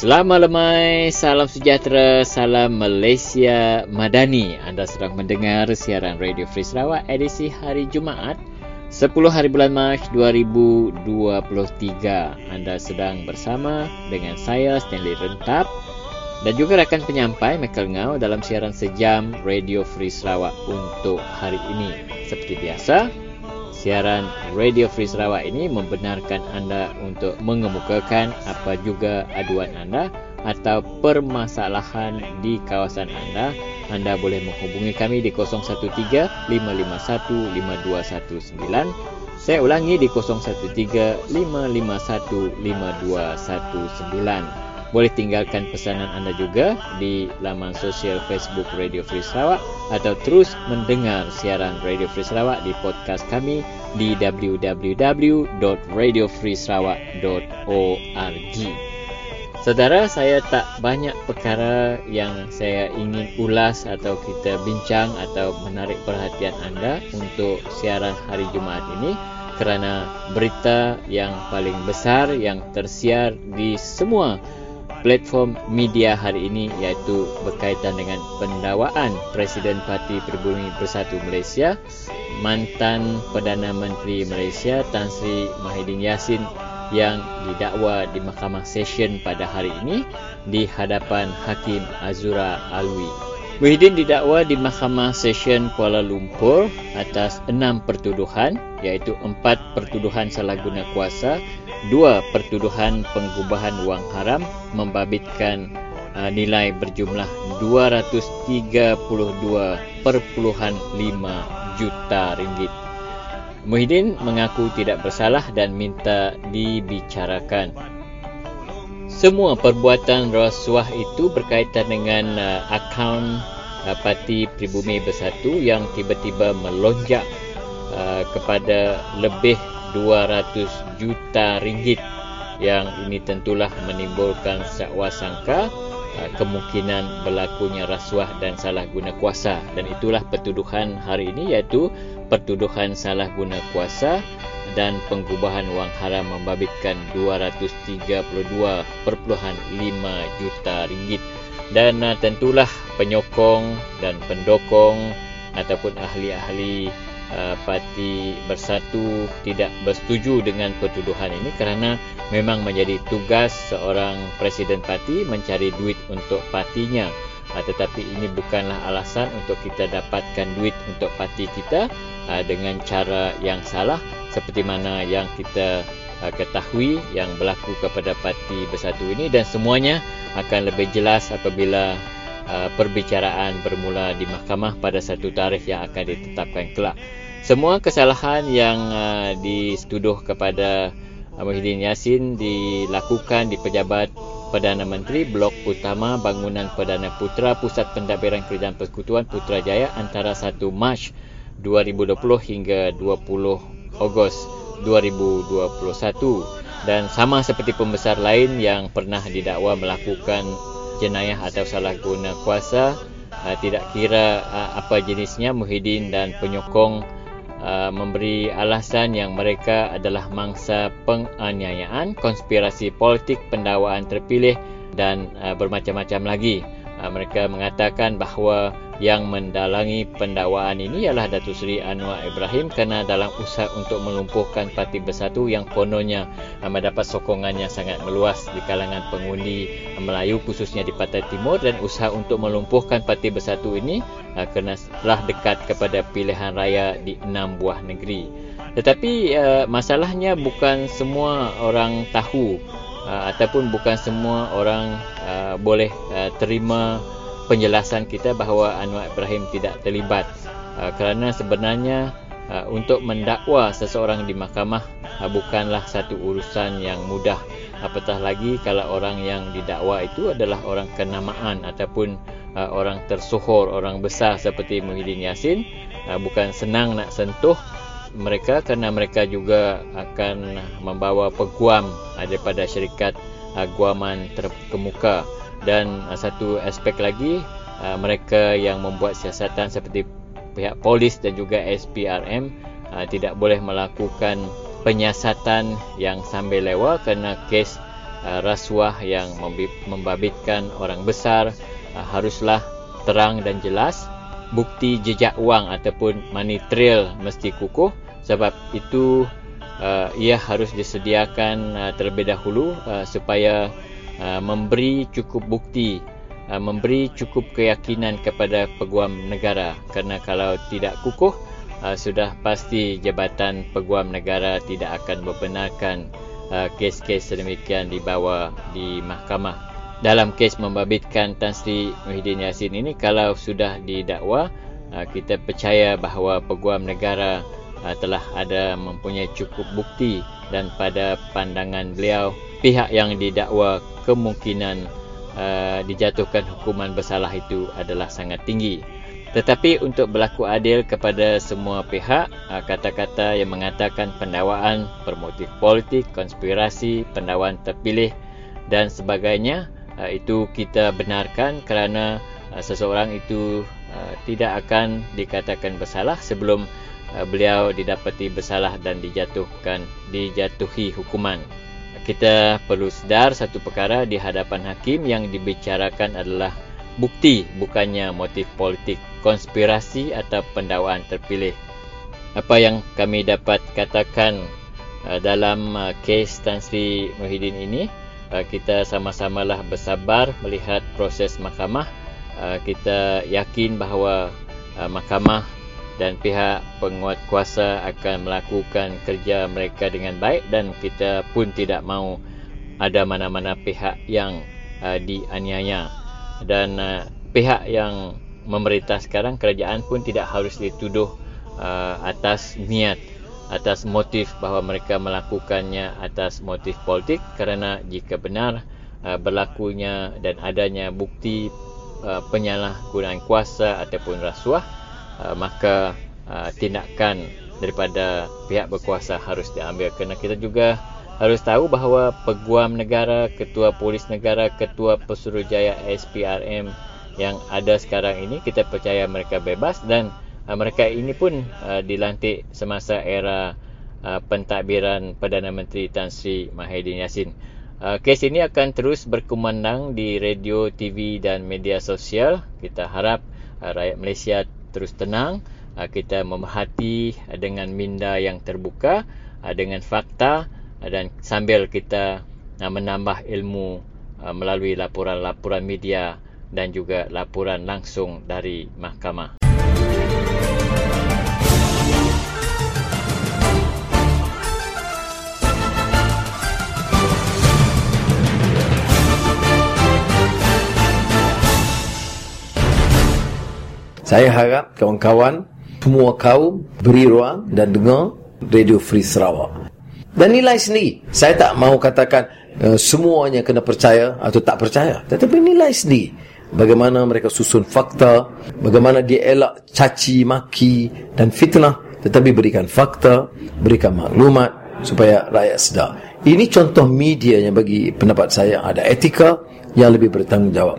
Selamat lemai, salam sejahtera, salam Malaysia Madani. Anda sedang mendengar siaran Radio Free Sarawak edisi hari Jumaat 10 hari bulan Mac 2023. Anda sedang bersama dengan saya Stanley Rentap dan juga rakan penyampai Michael Ngau dalam siaran sejam Radio Free Sarawak untuk hari ini. Seperti biasa, siaran Radio Free Sarawak ini membenarkan anda untuk mengemukakan apa juga aduan anda atau permasalahan di kawasan anda. Anda boleh menghubungi kami di 013-551-5219. Saya ulangi di 013-551-5219. Boleh tinggalkan pesanan anda juga di laman sosial Facebook Radio Free Sarawak atau terus mendengar siaran Radio Free Sarawak di podcast kami di www.radiofreesarawak.org. Saudara, saya tak banyak perkara yang saya ingin ulas atau kita bincang atau menarik perhatian anda untuk siaran hari Jumaat ini kerana berita yang paling besar yang tersiar di semua platform media hari ini iaitu berkaitan dengan pendakwaan Presiden Parti Pribumi Bersatu Malaysia, mantan Perdana Menteri Malaysia Tan Sri Muhyiddin Yassin yang didakwa di Mahkamah Session pada hari ini di hadapan Hakim Azura Alwi. Muhyiddin didakwa di Mahkamah Session Kuala Lumpur atas 6 pertuduhan iaitu 4 pertuduhan salah guna kuasa, 2 pertuduhan pengubahan wang haram membabitkan nilai berjumlah 232.5 juta ringgit. Muhyiddin mengaku tidak bersalah dan minta dibicarakan. Semua perbuatan rasuah itu berkaitan dengan akaun Parti Pribumi Bersatu yang tiba-tiba melonjak kepada lebih 200 juta ringgit, yang ini tentulah menimbulkan sakwa sangka kemungkinan berlakunya rasuah dan salah guna kuasa, dan itulah pertuduhan hari ini iaitu pertuduhan salah guna kuasa dan pengubahan wang haram membabitkan 232.5 juta ringgit. Dan tentulah penyokong dan pendokong ataupun ahli-ahli Parti Bersatu tidak bersetuju dengan pertuduhan ini kerana memang menjadi tugas seorang Presiden Parti mencari duit untuk partinya. Tetapi ini bukanlah alasan untuk kita dapatkan duit untuk parti kita dengan cara yang salah seperti mana yang kita ketahui yang berlaku kepada Parti Bersatu ini, dan semuanya akan lebih jelas apabila perbicaraan bermula di mahkamah pada satu tarikh yang akan ditetapkan kelak. Semua kesalahan yang dituduh kepada Muhyiddin Yassin dilakukan di pejabat Perdana Menteri Blok Utama Bangunan Perdana Putra Pusat Pentadbiran Kerajaan Persekutuan Putrajaya antara 1 Mac 2020 hingga 20 Ogos 2021, dan sama seperti pembesar lain yang pernah didakwa melakukan jenayah atau salah guna kuasa, tidak kira apa jenisnya, Muhyiddin dan penyokong memberi alasan yang mereka adalah mangsa penganiayaan, konspirasi politik, pendakwaan terpilih dan bermacam-macam lagi. Mereka mengatakan bahawa yang mendalangi pendakwaan ini ialah Datuk Seri Anwar Ibrahim kerana dalam usaha untuk melumpuhkan Parti Bersatu yang kononnya mendapat sokongan yang sangat meluas di kalangan pengundi Melayu khususnya di Pantai Timur, dan usaha untuk melumpuhkan Parti Bersatu ini kerana telah dekat kepada pilihan raya di 6 buah negeri. Tetapi masalahnya bukan semua orang tahu ataupun bukan semua orang boleh terima penjelasan kita bahawa Anwar Ibrahim tidak terlibat, kerana sebenarnya untuk mendakwa seseorang di mahkamah bukanlah satu urusan yang mudah, apatah lagi kalau orang yang didakwa itu adalah orang kenamaan ataupun orang tersohor, orang besar seperti Muhyiddin Yassin. Bukan senang nak sentuh mereka kerana mereka juga akan membawa peguam daripada syarikat guaman terkemuka. Dan satu aspek lagi, mereka yang membuat siasatan seperti pihak polis dan juga SPRM tidak boleh melakukan penyiasatan yang sambil lewa kerana kes rasuah yang membabitkan orang besar haruslah terang dan jelas. Bukti jejak wang ataupun money trail mesti kukuh. Sebab itu ia harus disediakan terlebih dahulu supaya memberi cukup bukti, memberi cukup keyakinan kepada peguam negara. Kerana kalau tidak kukuh, sudah pasti Jabatan Peguam Negara tidak akan membenarkan kes-kes sedemikian dibawa di mahkamah. Dalam kes membabitkan Tan Sri Muhyiddin Yassin ini, kalau sudah didakwa, kita percaya bahawa Peguam Negara telah ada mempunyai cukup bukti, dan pada pandangan beliau pihak yang didakwa kemungkinan dijatuhkan hukuman bersalah itu adalah sangat tinggi. Tetapi untuk berlaku adil kepada semua pihak, kata-kata yang mengatakan pendakwaan bermotif politik, konspirasi, pendakwaan terpilih dan sebagainya, itu kita benarkan kerana seseorang itu tidak akan dikatakan bersalah sebelum beliau didapati bersalah dan dijatuhi hukuman. Kita perlu sedar satu perkara di hadapan hakim, yang dibicarakan adalah bukti, bukannya motif politik, konspirasi atau pendakwaan terpilih. Apa yang kami dapat katakan dalam kes Tan Sri Muhyiddin ini, kita sama-samalah bersabar melihat proses mahkamah. Kita yakin bahawa mahkamah dan pihak penguat kuasa akan melakukan kerja mereka dengan baik, dan kita pun tidak mahu ada mana-mana pihak yang dianiaya. Dan pihak yang memerintah sekarang, kerajaan pun tidak harus dituduh atas niat, atas motif bahawa mereka melakukannya atas motif politik, kerana jika benar berlakunya dan adanya bukti penyalahgunaan kuasa ataupun rasuah, maka tindakan daripada pihak berkuasa harus diambil. Kerana kita juga harus tahu bahawa Peguam Negara, Ketua Polis Negara, Ketua Pesuruhjaya SPRM yang ada sekarang ini, kita percaya mereka bebas, dan mereka ini pun dilantik semasa era pentadbiran Perdana Menteri Tan Sri Muhyiddin Yassin. Kes ini akan terus berkumandang di radio, TV dan media sosial. Kita harap rakyat Malaysia terus tenang, kita memerhati dengan minda yang terbuka, dengan fakta, dan sambil kita menambah ilmu melalui laporan-laporan media dan juga laporan langsung dari mahkamah. Saya harap kawan-kawan semua kaum beri ruang dan dengar Radio Free Sarawak. Dan nilai sendiri. Saya tak mahu katakan semuanya kena percaya atau tak percaya. Tetapi nilai sendiri. Bagaimana mereka susun fakta, bagaimana dia elak caci, maki dan fitnah. Tetapi berikan fakta, berikan maklumat supaya rakyat sedar. Ini contoh media yang bagi pendapat saya ada etika yang lebih bertanggungjawab.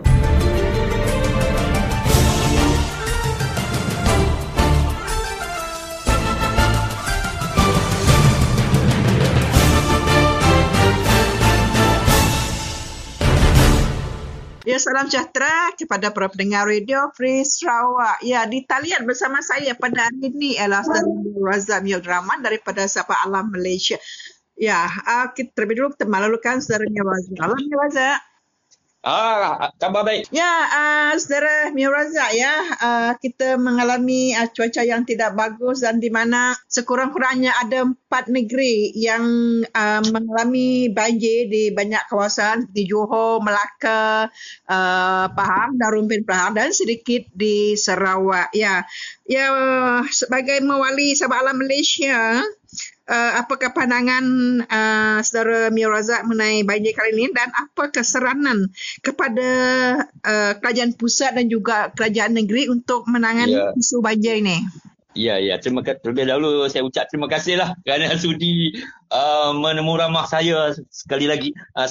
Ya, salam sejahtera kepada para pendengar Radio Free Sarawak. Ya, di talian bersama saya pada hari ini ialah Saudara Razak Mio Rahman daripada Sabah Alam Malaysia. Ya, kita terlebih dulu kita melalukan Saudara Mio Razak. Salam Mio Razak. Khabar baik. Ya, Saudara Mio Razak, ya, kita mengalami cuaca yang tidak bagus, dan di mana sekurang-kurangnya ada 4 negeri yang mengalami banjir di banyak kawasan di Johor, Melaka, Pahang dan Rumpin Pahang, dan sedikit di Sarawak. Ya, sebagai mewali Sabah Alam Malaysia, apakah pandangan Saudara Mio Razak mengenai banjir kali ini, dan apa keseranan kepada kerajaan pusat dan juga kerajaan negeri untuk menangani isu banjir ini? Ya, terima kasih. Terlebih dahulu saya ucap terima kasihlah kerana sudi menemu ramah saya sekali lagi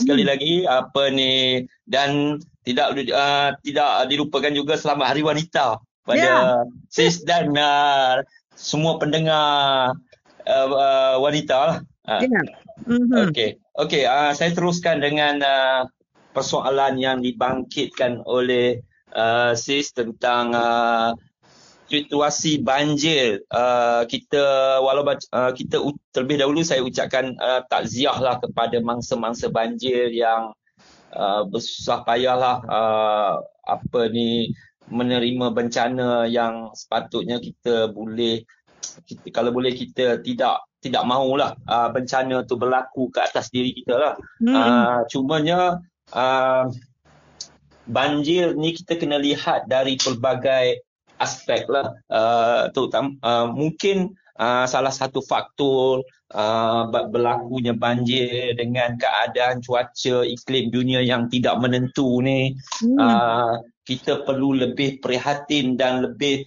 dan tidak dilupakan juga selamat Hari Wanita pada sis dan semua pendengar wanita lah. Okey. Okey, saya teruskan dengan persoalan yang dibangkitkan oleh Sis tentang situasi banjir. Kita terlebih dahulu saya ucapkan takziah lah kepada mangsa-mangsa banjir yang bersusah payahlah menerima bencana yang sepatutnya kita kalau boleh kita tidak mahulah bencana tu berlaku ke atas diri kita lah. Cumanya banjir ni kita kena lihat dari pelbagai aspek lah. Terutama mungkin salah satu faktor berlakunya banjir dengan keadaan cuaca iklim dunia yang tidak menentu ni, kita perlu lebih prihatin dan lebih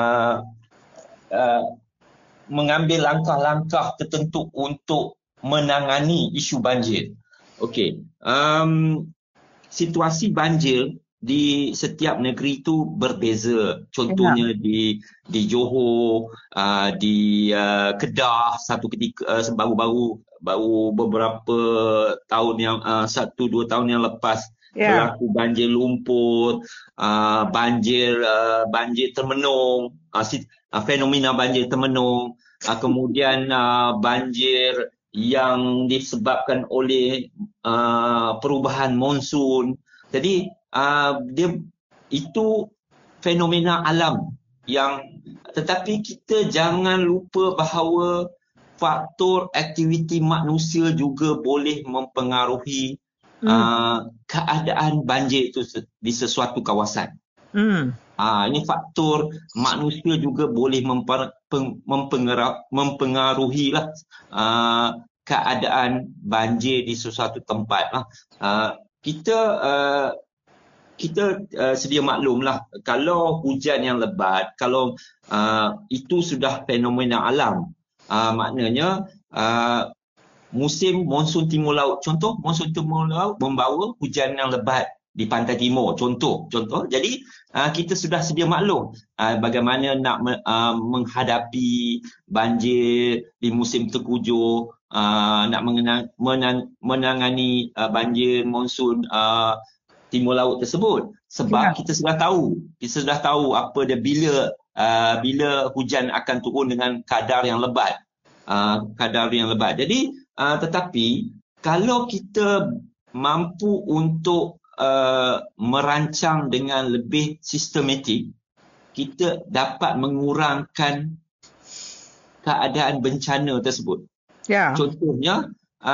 mengambil langkah-langkah tertentu untuk menangani isu banjir. Okey, situasi banjir di setiap negeri itu berbeza. Contohnya di Johor, di Kedah satu ketika baru beberapa tahun yang 1-2 tahun yang lepas berlaku banjir lumpur, banjir termenung, fenomena banjir termenung, kemudian banjir yang disebabkan oleh perubahan monsun. Jadi dia itu fenomena alam tetapi kita jangan lupa bahawa faktor aktiviti manusia juga boleh mempengaruhi keadaan banjir itu di sesuatu kawasan. Ini faktor manusia juga boleh mempengaruhi lah keadaan banjir di sesuatu tempat. Kita sedia maklumlah kalau hujan yang lebat, kalau itu sudah fenomena alam, maknanya musim monsun timur laut. Contoh, monsun timur laut membawa hujan yang lebat di pantai timur. Contoh. Jadi kita sudah sedia maklum bagaimana nak menghadapi banjir di musim tengkujuh, nak menangani banjir monsun timur laut tersebut. Sebab kita sudah tahu apa dia bila hujan akan turun dengan kadar yang lebat. Jadi tetapi kalau kita mampu untuk merancang dengan lebih sistematik, kita dapat mengurangkan keadaan bencana tersebut. Contohnya,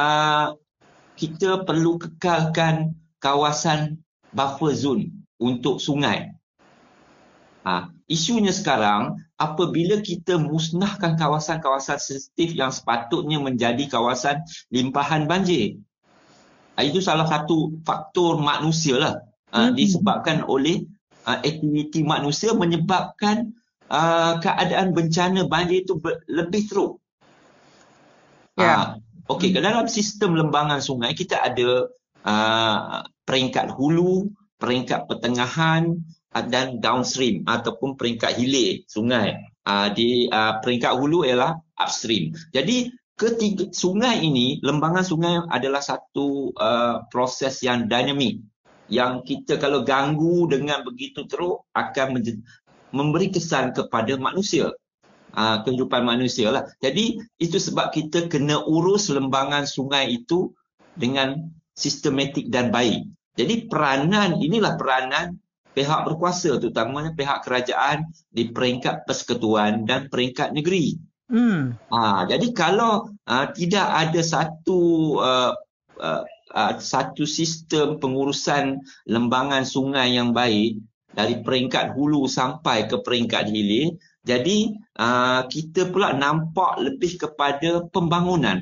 kita perlu kekalkan kawasan buffer zone untuk sungai. Isunya sekarang, apabila kita musnahkan kawasan-kawasan sensitif yang sepatutnya menjadi kawasan limpahan banjir, itu salah satu faktor manusia lah. Disebabkan oleh aktiviti manusia menyebabkan keadaan bencana banjir itu lebih teruk. Okey, dalam sistem lembangan sungai kita ada peringkat hulu, peringkat pertengahan dan downstream ataupun peringkat hilir sungai. Di peringkat hulu ialah upstream. Jadi ketiga sungai ini, lembangan sungai adalah satu proses yang dinamik, yang kita kalau ganggu dengan begitu teruk akan memberi kesan kepada manusia, kehidupan manusia lah. Jadi itu sebab kita kena urus lembangan sungai itu dengan sistematik dan baik. Jadi peranan pihak berkuasa, terutamanya pihak kerajaan di peringkat persekutuan dan peringkat negeri. Jadi kalau tidak ada satu sistem pengurusan lembangan sungai yang baik dari peringkat hulu sampai ke peringkat hilir, jadi kita pula nampak lebih kepada pembangunan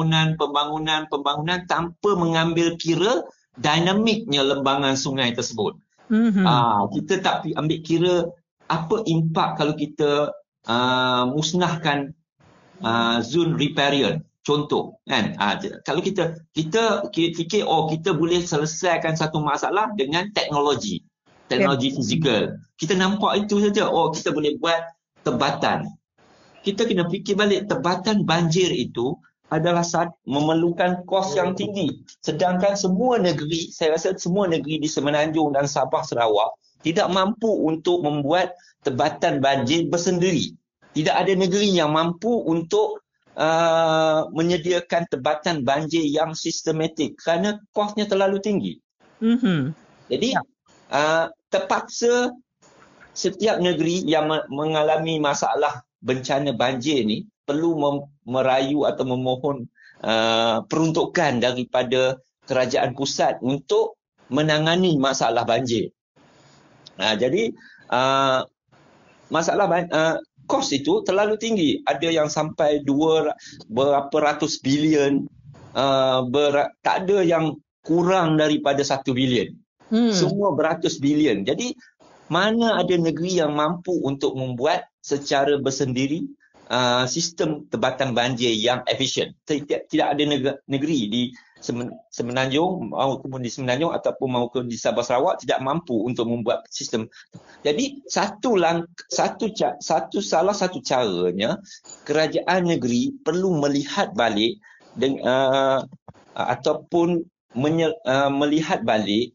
tanpa mengambil kira dinamiknya lembangan sungai tersebut. Kita tak ambil kira apa impak kalau kita musnahkan zone riparian. Contoh kan, kalau kita fikir kita boleh selesaikan satu masalah dengan teknologi fizikal, kita nampak itu saja. Kita boleh buat tebatan. Kita kena fikir balik, tebatan banjir itu adalah memerlukan kos yang tinggi. Sedangkan semua negeri, saya rasa semua negeri di Semenanjung dan Sabah Sarawak tidak mampu untuk membuat tebatan banjir bersendiri. Tidak ada negeri yang mampu untuk menyediakan tebatan banjir yang sistematik kerana kosnya terlalu tinggi. Jadi terpaksa setiap negeri yang mengalami masalah bencana banjir ni perlu merayu atau memohon peruntukan daripada kerajaan pusat untuk menangani masalah banjir. Jadi masalah kos itu terlalu tinggi. Ada yang sampai berapa ratus bilion, tak ada yang kurang daripada 1 bilion. Semua beratus bilion. Jadi mana ada negeri yang mampu untuk membuat secara bersendiri sistem tebatan banjir yang efisien. Tidak ada negeri di Semenanjung maupun di Semenanjung ataupun maupun di Sabah Sarawak tidak mampu untuk membuat sistem. Jadi salah satu caranya kerajaan negeri perlu melihat balik ataupun melihat balik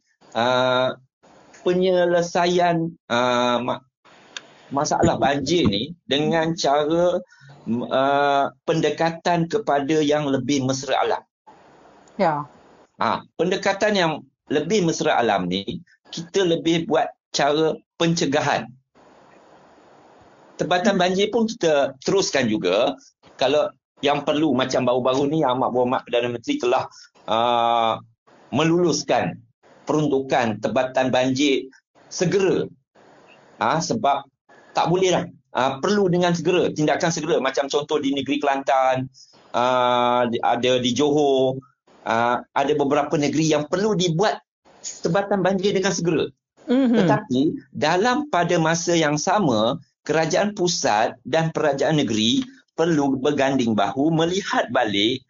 penyelesaian masalah banjir ni dengan cara pendekatan kepada yang lebih mesra alam. Ya. Pendekatan yang lebih mesra alam ni, kita lebih buat cara pencegahan. Tebatan banjir pun kita teruskan juga. Kalau yang perlu macam baru-baru ni Amat Berhormat Perdana Menteri telah meluluskan peruntukan tebatan banjir segera. Sebab tak boleh dah. Perlu dengan segera, tindakan segera. Macam contoh di negeri Kelantan, ada di Johor, ada beberapa negeri yang perlu dibuat tebatan banjir dengan segera. Tetapi dalam pada masa yang sama, kerajaan pusat dan kerajaan negeri perlu berganding bahu melihat balik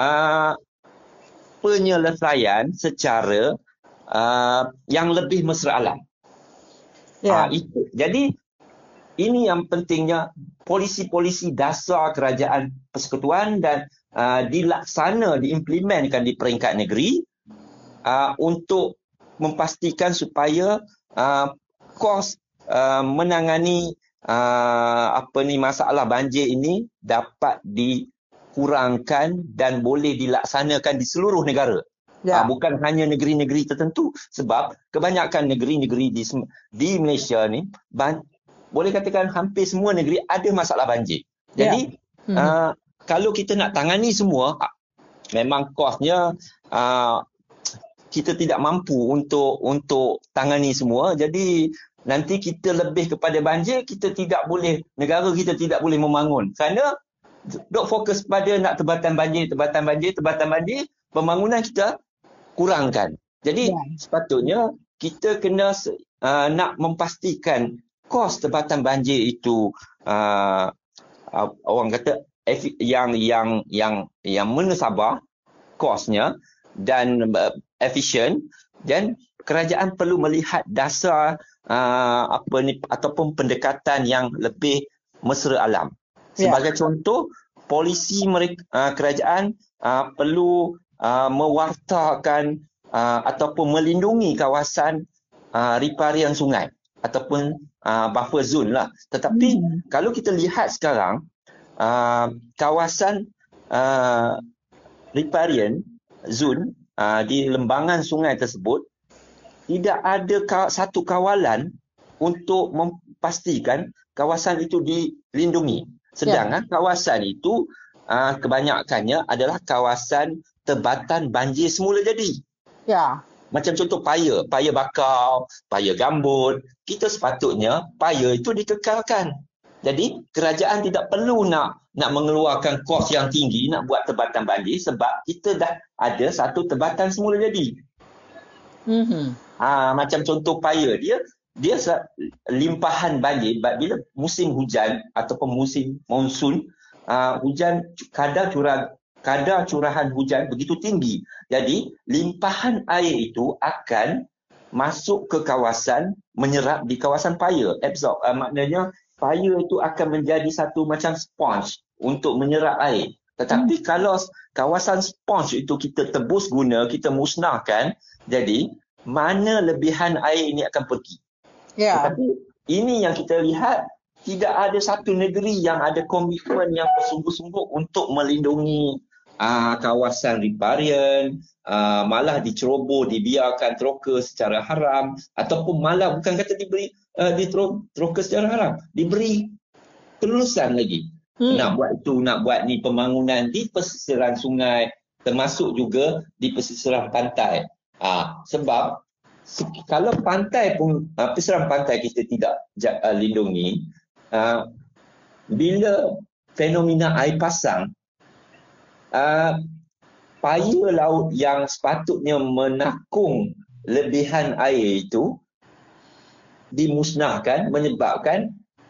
penyelesaian secara yang lebih mesra alam. Jadi ini yang pentingnya polisi-polisi dasar kerajaan persekutuan dan diimplementkan di peringkat negeri untuk memastikan supaya kos menangani masalah banjir ini dapat dikurangkan dan boleh dilaksanakan di seluruh negara. Bukan hanya negeri-negeri tertentu, sebab kebanyakan negeri-negeri di Malaysia ni boleh katakan hampir semua negeri ada masalah banjir. Jadi kalau kita nak tangani semua, memang kosnya kita tidak mampu untuk tangani semua. Jadi nanti kita lebih kepada banjir, negara kita tidak boleh membangun. Kerana dok fokus pada nak tebatan banjir, pembangunan kita kurangkan. Jadi sepatutnya kita kena nak memastikan kos tebatan banjir itu orang kata yang mencabar kosnya dan efisien, dan kerajaan perlu melihat dasar ataupun pendekatan yang lebih mesra alam. Sebagai contoh, polisi kerajaan perlu mewartakan ataupun melindungi kawasan riparian sungai ataupun buffer zone lah. Tetapi kalau kita lihat sekarang, kawasan riparian zone di lembangan sungai tersebut tidak ada satu kawalan untuk memastikan kawasan itu dilindungi. Sedangkan kawasan itu kebanyakannya adalah kawasan tebatan banjir semula jadi. Macam contoh paya bakau, paya gambut, kita sepatutnya paya itu dikekalkan. Jadi kerajaan tidak perlu nak mengeluarkan kos yang tinggi nak buat tebatan banjir sebab kita dah ada satu tebatan semula jadi. Macam contoh paya, dia limpahan banjir bila musim hujan ataupun musim monsun, hujan kadar curahan hujan begitu tinggi. Jadi limpahan air itu akan masuk ke kawasan, menyerap di kawasan paya, absorb. Maknanya paya itu akan menjadi satu macam sponge untuk menyerap air. Tetapi kalau kawasan sponge itu kita tebus guna, kita musnahkan, jadi mana lebihan air ini akan pergi. Tetapi ini yang kita lihat, tidak ada satu negeri yang ada komitmen yang bersungguh-sungguh untuk melindungi kawasan riparian, malah diceroboh, dibiarkan troka secara haram, ataupun malah bukan kata diberi troka secara haram, diberi kelulusan lagi. Nak buat ni pembangunan di pesisiran sungai, termasuk juga di pesisiran pantai. Sebab kalau pantai pun, pesisiran pantai kita tidak lindungi, bila fenomena air pasang, paya laut yang sepatutnya menakung lebihan air itu dimusnahkan, menyebabkan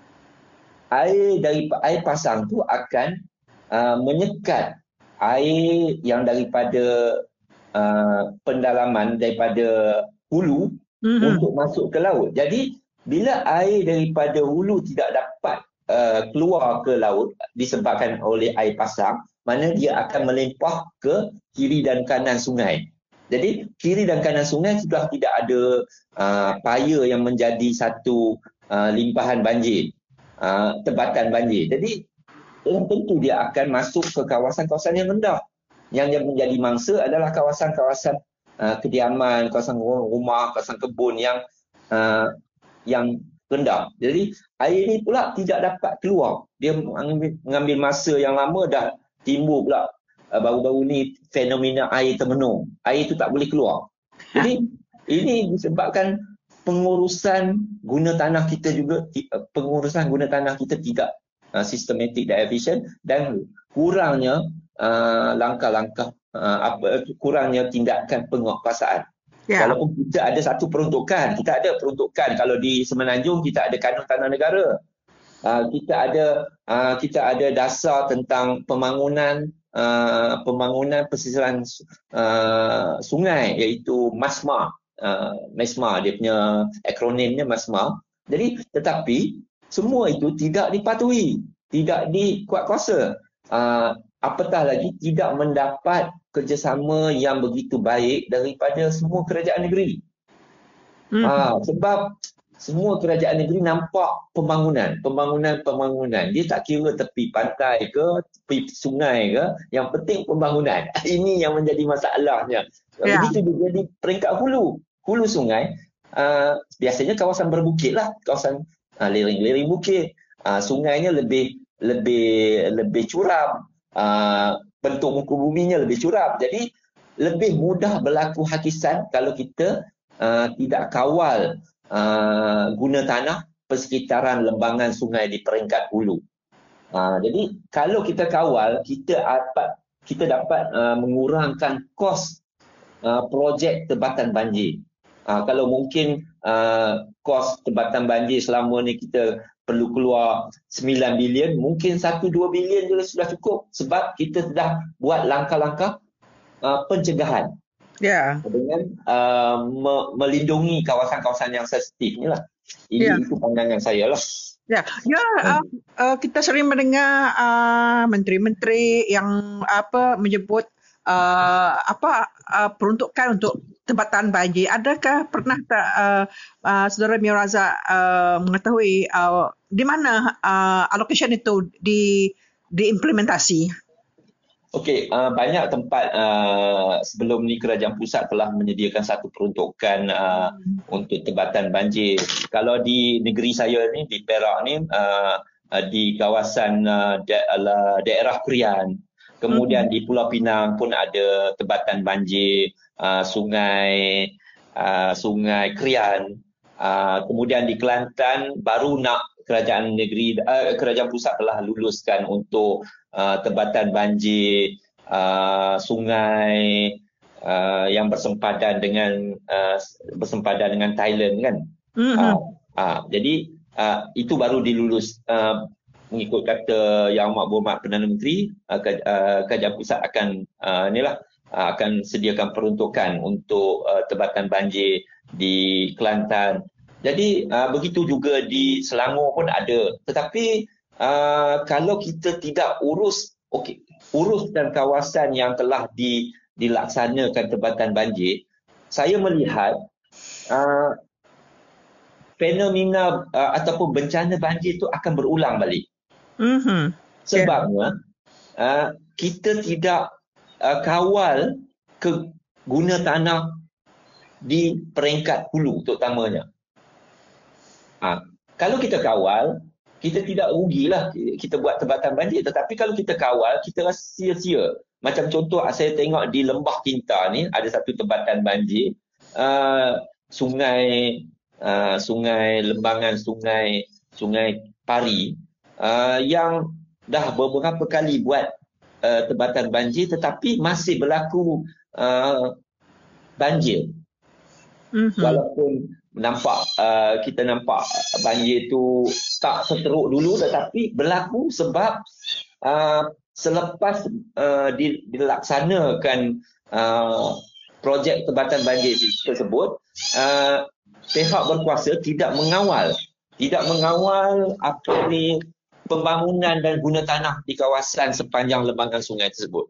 air pasang tu akan menyekat air yang daripada pendalaman, daripada hulu untuk masuk ke laut. Jadi bila air daripada hulu tidak dapat keluar ke laut disebabkan oleh air pasang, mana dia akan melimpah ke kiri dan kanan sungai. Jadi kiri dan kanan sungai sudah tidak ada paya yang menjadi satu limpahan banjir, tebatan banjir. Jadi tentu dia akan masuk ke kawasan-kawasan yang rendah. Yang menjadi mangsa adalah kawasan-kawasan kediaman, kawasan rumah, kawasan kebun yang rendah. Jadi air ini pula tidak dapat keluar. Dia mengambil masa yang lama, dah timbul pula baru-baru ni fenomena air termenung. Air itu tak boleh keluar. Jadi ini disebabkan pengurusan guna tanah kita juga, pengurusan guna tanah kita tidak sistematik dan efisien, dan kurangnya langkah-langkah, kurangnya tindakan penguasaan. Walaupun kita ada satu peruntukan, kita ada peruntukan. Kalau di Semenanjung kita ada kanun tanah negara. Kita ada dasar tentang pembangunan pesisiran sungai, iaitu MASMA. MASMA, dia punya akronimnya MASMA. Jadi tetapi semua itu tidak dipatuhi, tidak dikuatkuasa. Apatah lagi tidak mendapat kerjasama yang begitu baik daripada semua kerajaan negeri. Sebab semua kerajaan negeri nampak pembangunan. Dia tak kira tepi pantai ke, tepi sungai ke, yang penting pembangunan. Ini yang menjadi masalahnya. Begitu juga di peringkat hulu sungai, biasanya kawasan berbukit lah, kawasan lereng-lereng bukit, sungainya lebih curam, bentuk muka buminya lebih curam. Jadi lebih mudah berlaku hakisan kalau kita tidak kawal guna tanah persekitaran lembangan sungai di peringkat hulu. Jadi kalau kita kawal, kita dapat mengurangkan kos projek tebatan banjir. Kalau mungkin kos tebatan banjir selama ni kita perlu keluar 9 bilion, mungkin 1-2 bilion je sudah cukup, sebab kita sudah buat langkah-langkah pencegahan. Dengan melindungi kawasan-kawasan yang sensitif ni lah. Itu pandangan saya lah. Kita sering mendengar menteri-menteri yang menyebut peruntukan untuk tebatan banjir. Adakah pernah Saudara Mia Razak mengetahui di mana allocation itu diimplementasi? Okey, banyak tempat sebelum ni kerajaan pusat telah menyediakan satu peruntukan untuk tebatan banjir. Kalau di negeri saya ni, di Perak ni, di kawasan daerah Kurian, kemudian di Pulau Pinang pun ada tebatan banjir sungai Krian. Kemudian di Kelantan baru nak kerajaan pusat telah luluskan untuk tebatan banjir sungai yang bersempadan dengan Thailand kan. Jadi itu baru dilulus, mengikut kata Yang Amat Berhormat Perdana Menteri, kerajaan pusat akan sediakan peruntukan untuk tebatan banjir di Kelantan. Jadi begitu juga di Selangor pun ada. Tetapi kalau kita tidak urus, uruskan kawasan yang telah dilaksanakan tebatan banjir, saya melihat fenomena ataupun bencana banjir itu akan berulang balik. Sebabnya kita tidak kawal ke guna tanah di peringkat hulu terutamanya. Kalau kita kawal, kita tidak rugilah kita buat tebatan banjir. Tetapi kalau kita kawal, kita rasa sia-sia. Macam contoh, saya tengok di Lembah Kinta ni, ada satu tebatan banjir. Sungai Lembangan, Sungai Pari, yang dah beberapa kali buat tebatan banjir, tetapi masih berlaku banjir. Walaupun kita nampak banjir tu tak seteruk dulu, tetapi berlaku sebab selepas dilaksanakan projek tebatan banjir tersebut, pihak berkuasa tidak mengawal pembangunan dan guna tanah di kawasan sepanjang lembangan sungai tersebut.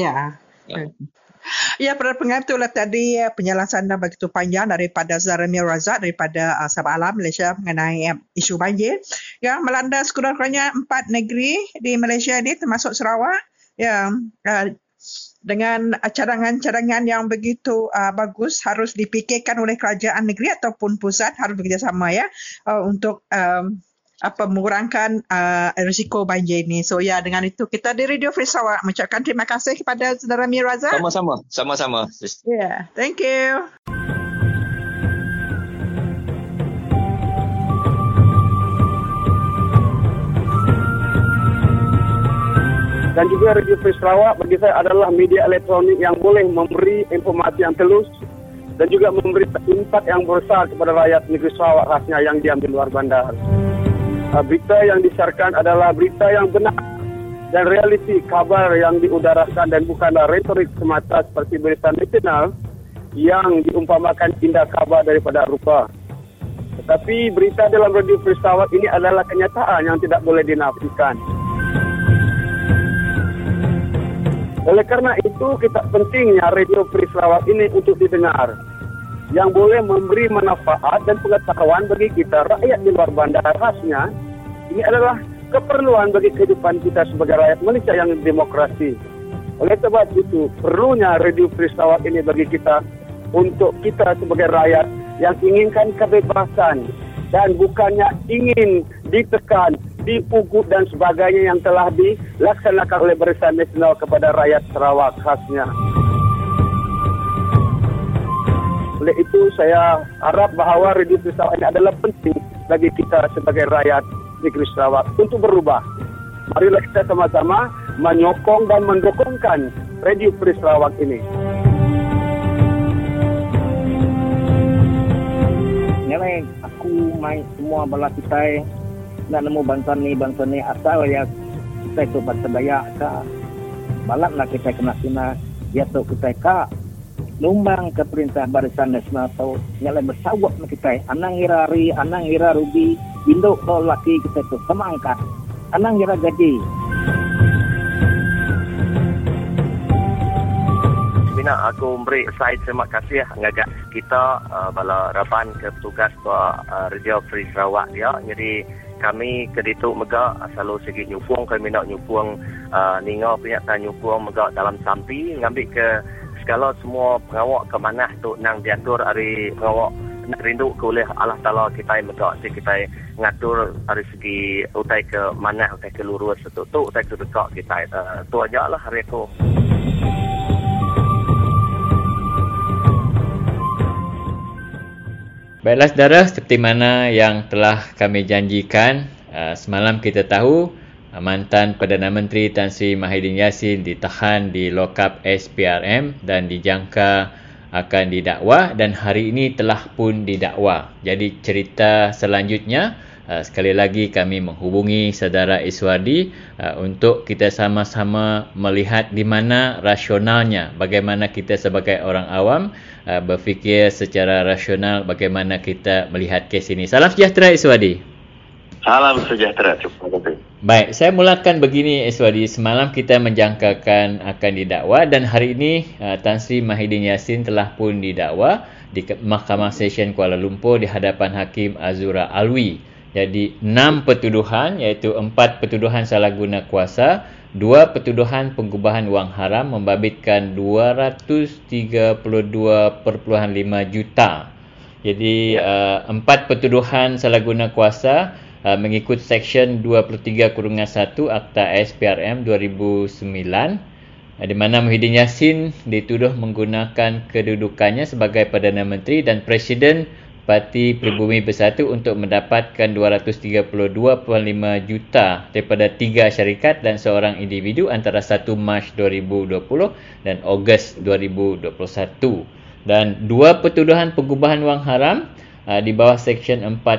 Ya, para pendengar, itulah tadi penjelasan begitu panjang daripada Saudara Mir Razak daripada Sabah Alam Malaysia mengenai isu banjir yang melanda sekurang-kurangnya 4 negeri di Malaysia ini, termasuk Sarawak. Dengan cadangan-cadangan yang begitu bagus, harus dipikirkan oleh kerajaan negeri ataupun pusat, harus bekerjasama untuk mengurangkan risiko banjir ini. So dengan itu kita di Radio Free Sarawak mengucapkan terima kasih kepada Saudara Mir Razak. Sama-sama. Thank you. Dan juga Radio Free Sarawak bagi saya adalah media elektronik yang boleh memberi informasi yang telus dan juga memberi impak yang besar kepada rakyat negeri Sarawak khasnya yang diam di luar bandar. Berita yang disiarkan adalah berita yang benar dan realiti kabar yang diudarakan dan bukanlah retorik semata seperti berita nasional yang diumpamakan indah kabar daripada rupa. Tetapi berita dalam Radio Free Sarawak ini adalah kenyataan yang tidak boleh dinafikan. Oleh kerana itu, kita pentingnya Radio Free Sarawak ini untuk didengar, yang boleh memberi manfaat dan pengetahuan bagi kita rakyat di luar bandar khasnya. Ini adalah keperluan bagi kehidupan kita sebagai rakyat Malaysia yang demokrasi. Oleh sebab itu, perlunya Radio Free Sarawak ini bagi kita, untuk kita sebagai rakyat yang inginkan kebebasan dan bukannya ingin ditekan, dipukul dan sebagainya yang telah dilaksanakan oleh Barisan Nasional kepada rakyat Sarawak khasnya. Oleh itu, saya harap bahawa Radio Free Sarawak ini adalah penting bagi kita sebagai rakyat negeri Sarawak untuk berubah. Marilah kita sama-sama menyokong dan mendukungkan Radio Free Sarawak ini. Nyalai aku main semua bala kita nak nemu bangsa ni asal ya kita itu bangsa Dayak ka balak nak kita kena ya tu kita ka lumbang ke perintah Barisan Nasional tau nyalai bersawak nak kita anang ira rugi induk tau laki kita tu semangka anang ira gaji. Bina aku beri saya terima kasih ngajak kita bala raban ke petugas Radio Free Sarawak dia. Jadi kami keditu mega selalu segi nyupung kami nak nyupung ninga punya nyupung mega dalam sampi ngambil ke segala semua pengawak ke mana tu nang diatur hari pengawak nak rindu ke oleh Allah Taala kita mega kita ngatur dari segi utai ke mana utai ke lurus tu utai ke dekat kita tu aja lah hari tu. Baiklah saudara, seperti mana yang telah kami janjikan, semalam kita tahu mantan Perdana Menteri Tan Sri Mahidin Yassin ditahan di lokap SPRM dan dijangka akan didakwa dan hari ini telah pun didakwa. Jadi cerita selanjutnya, sekali lagi kami menghubungi saudara Iswardi untuk kita sama-sama melihat di mana rasionalnya, bagaimana kita sebagai orang awam berfikir secara rasional bagaimana kita melihat kes ini. Salam sejahtera Iswardi. Salam sejahtera. Terima kasih. Baik, saya mulakan begini Eswadi. Semalam kita menjangkakan akan didakwa dan hari ini Tan Sri Mahidin Yassin telah pun didakwa di Mahkamah Session Kuala Lumpur di hadapan Hakim Azura Alwi. Jadi 6 pertuduhan, iaitu 4 pertuduhan salah guna kuasa, 2 pertuduhan pengubahan wang haram membabitkan 232.5 juta. Jadi 4 pertuduhan salah guna kuasa mengikut Seksyen 23-1 Akta SPRM 2009, di mana Muhyiddin Yassin dituduh menggunakan kedudukannya sebagai Perdana Menteri dan Presiden Parti Pribumi Bersatu untuk mendapatkan 232.5 juta daripada 3 syarikat dan seorang individu antara 1 Mac 2020 dan Ogos 2021. Dan 2 pertuduhan pengubahan wang haram di bawah Seksyen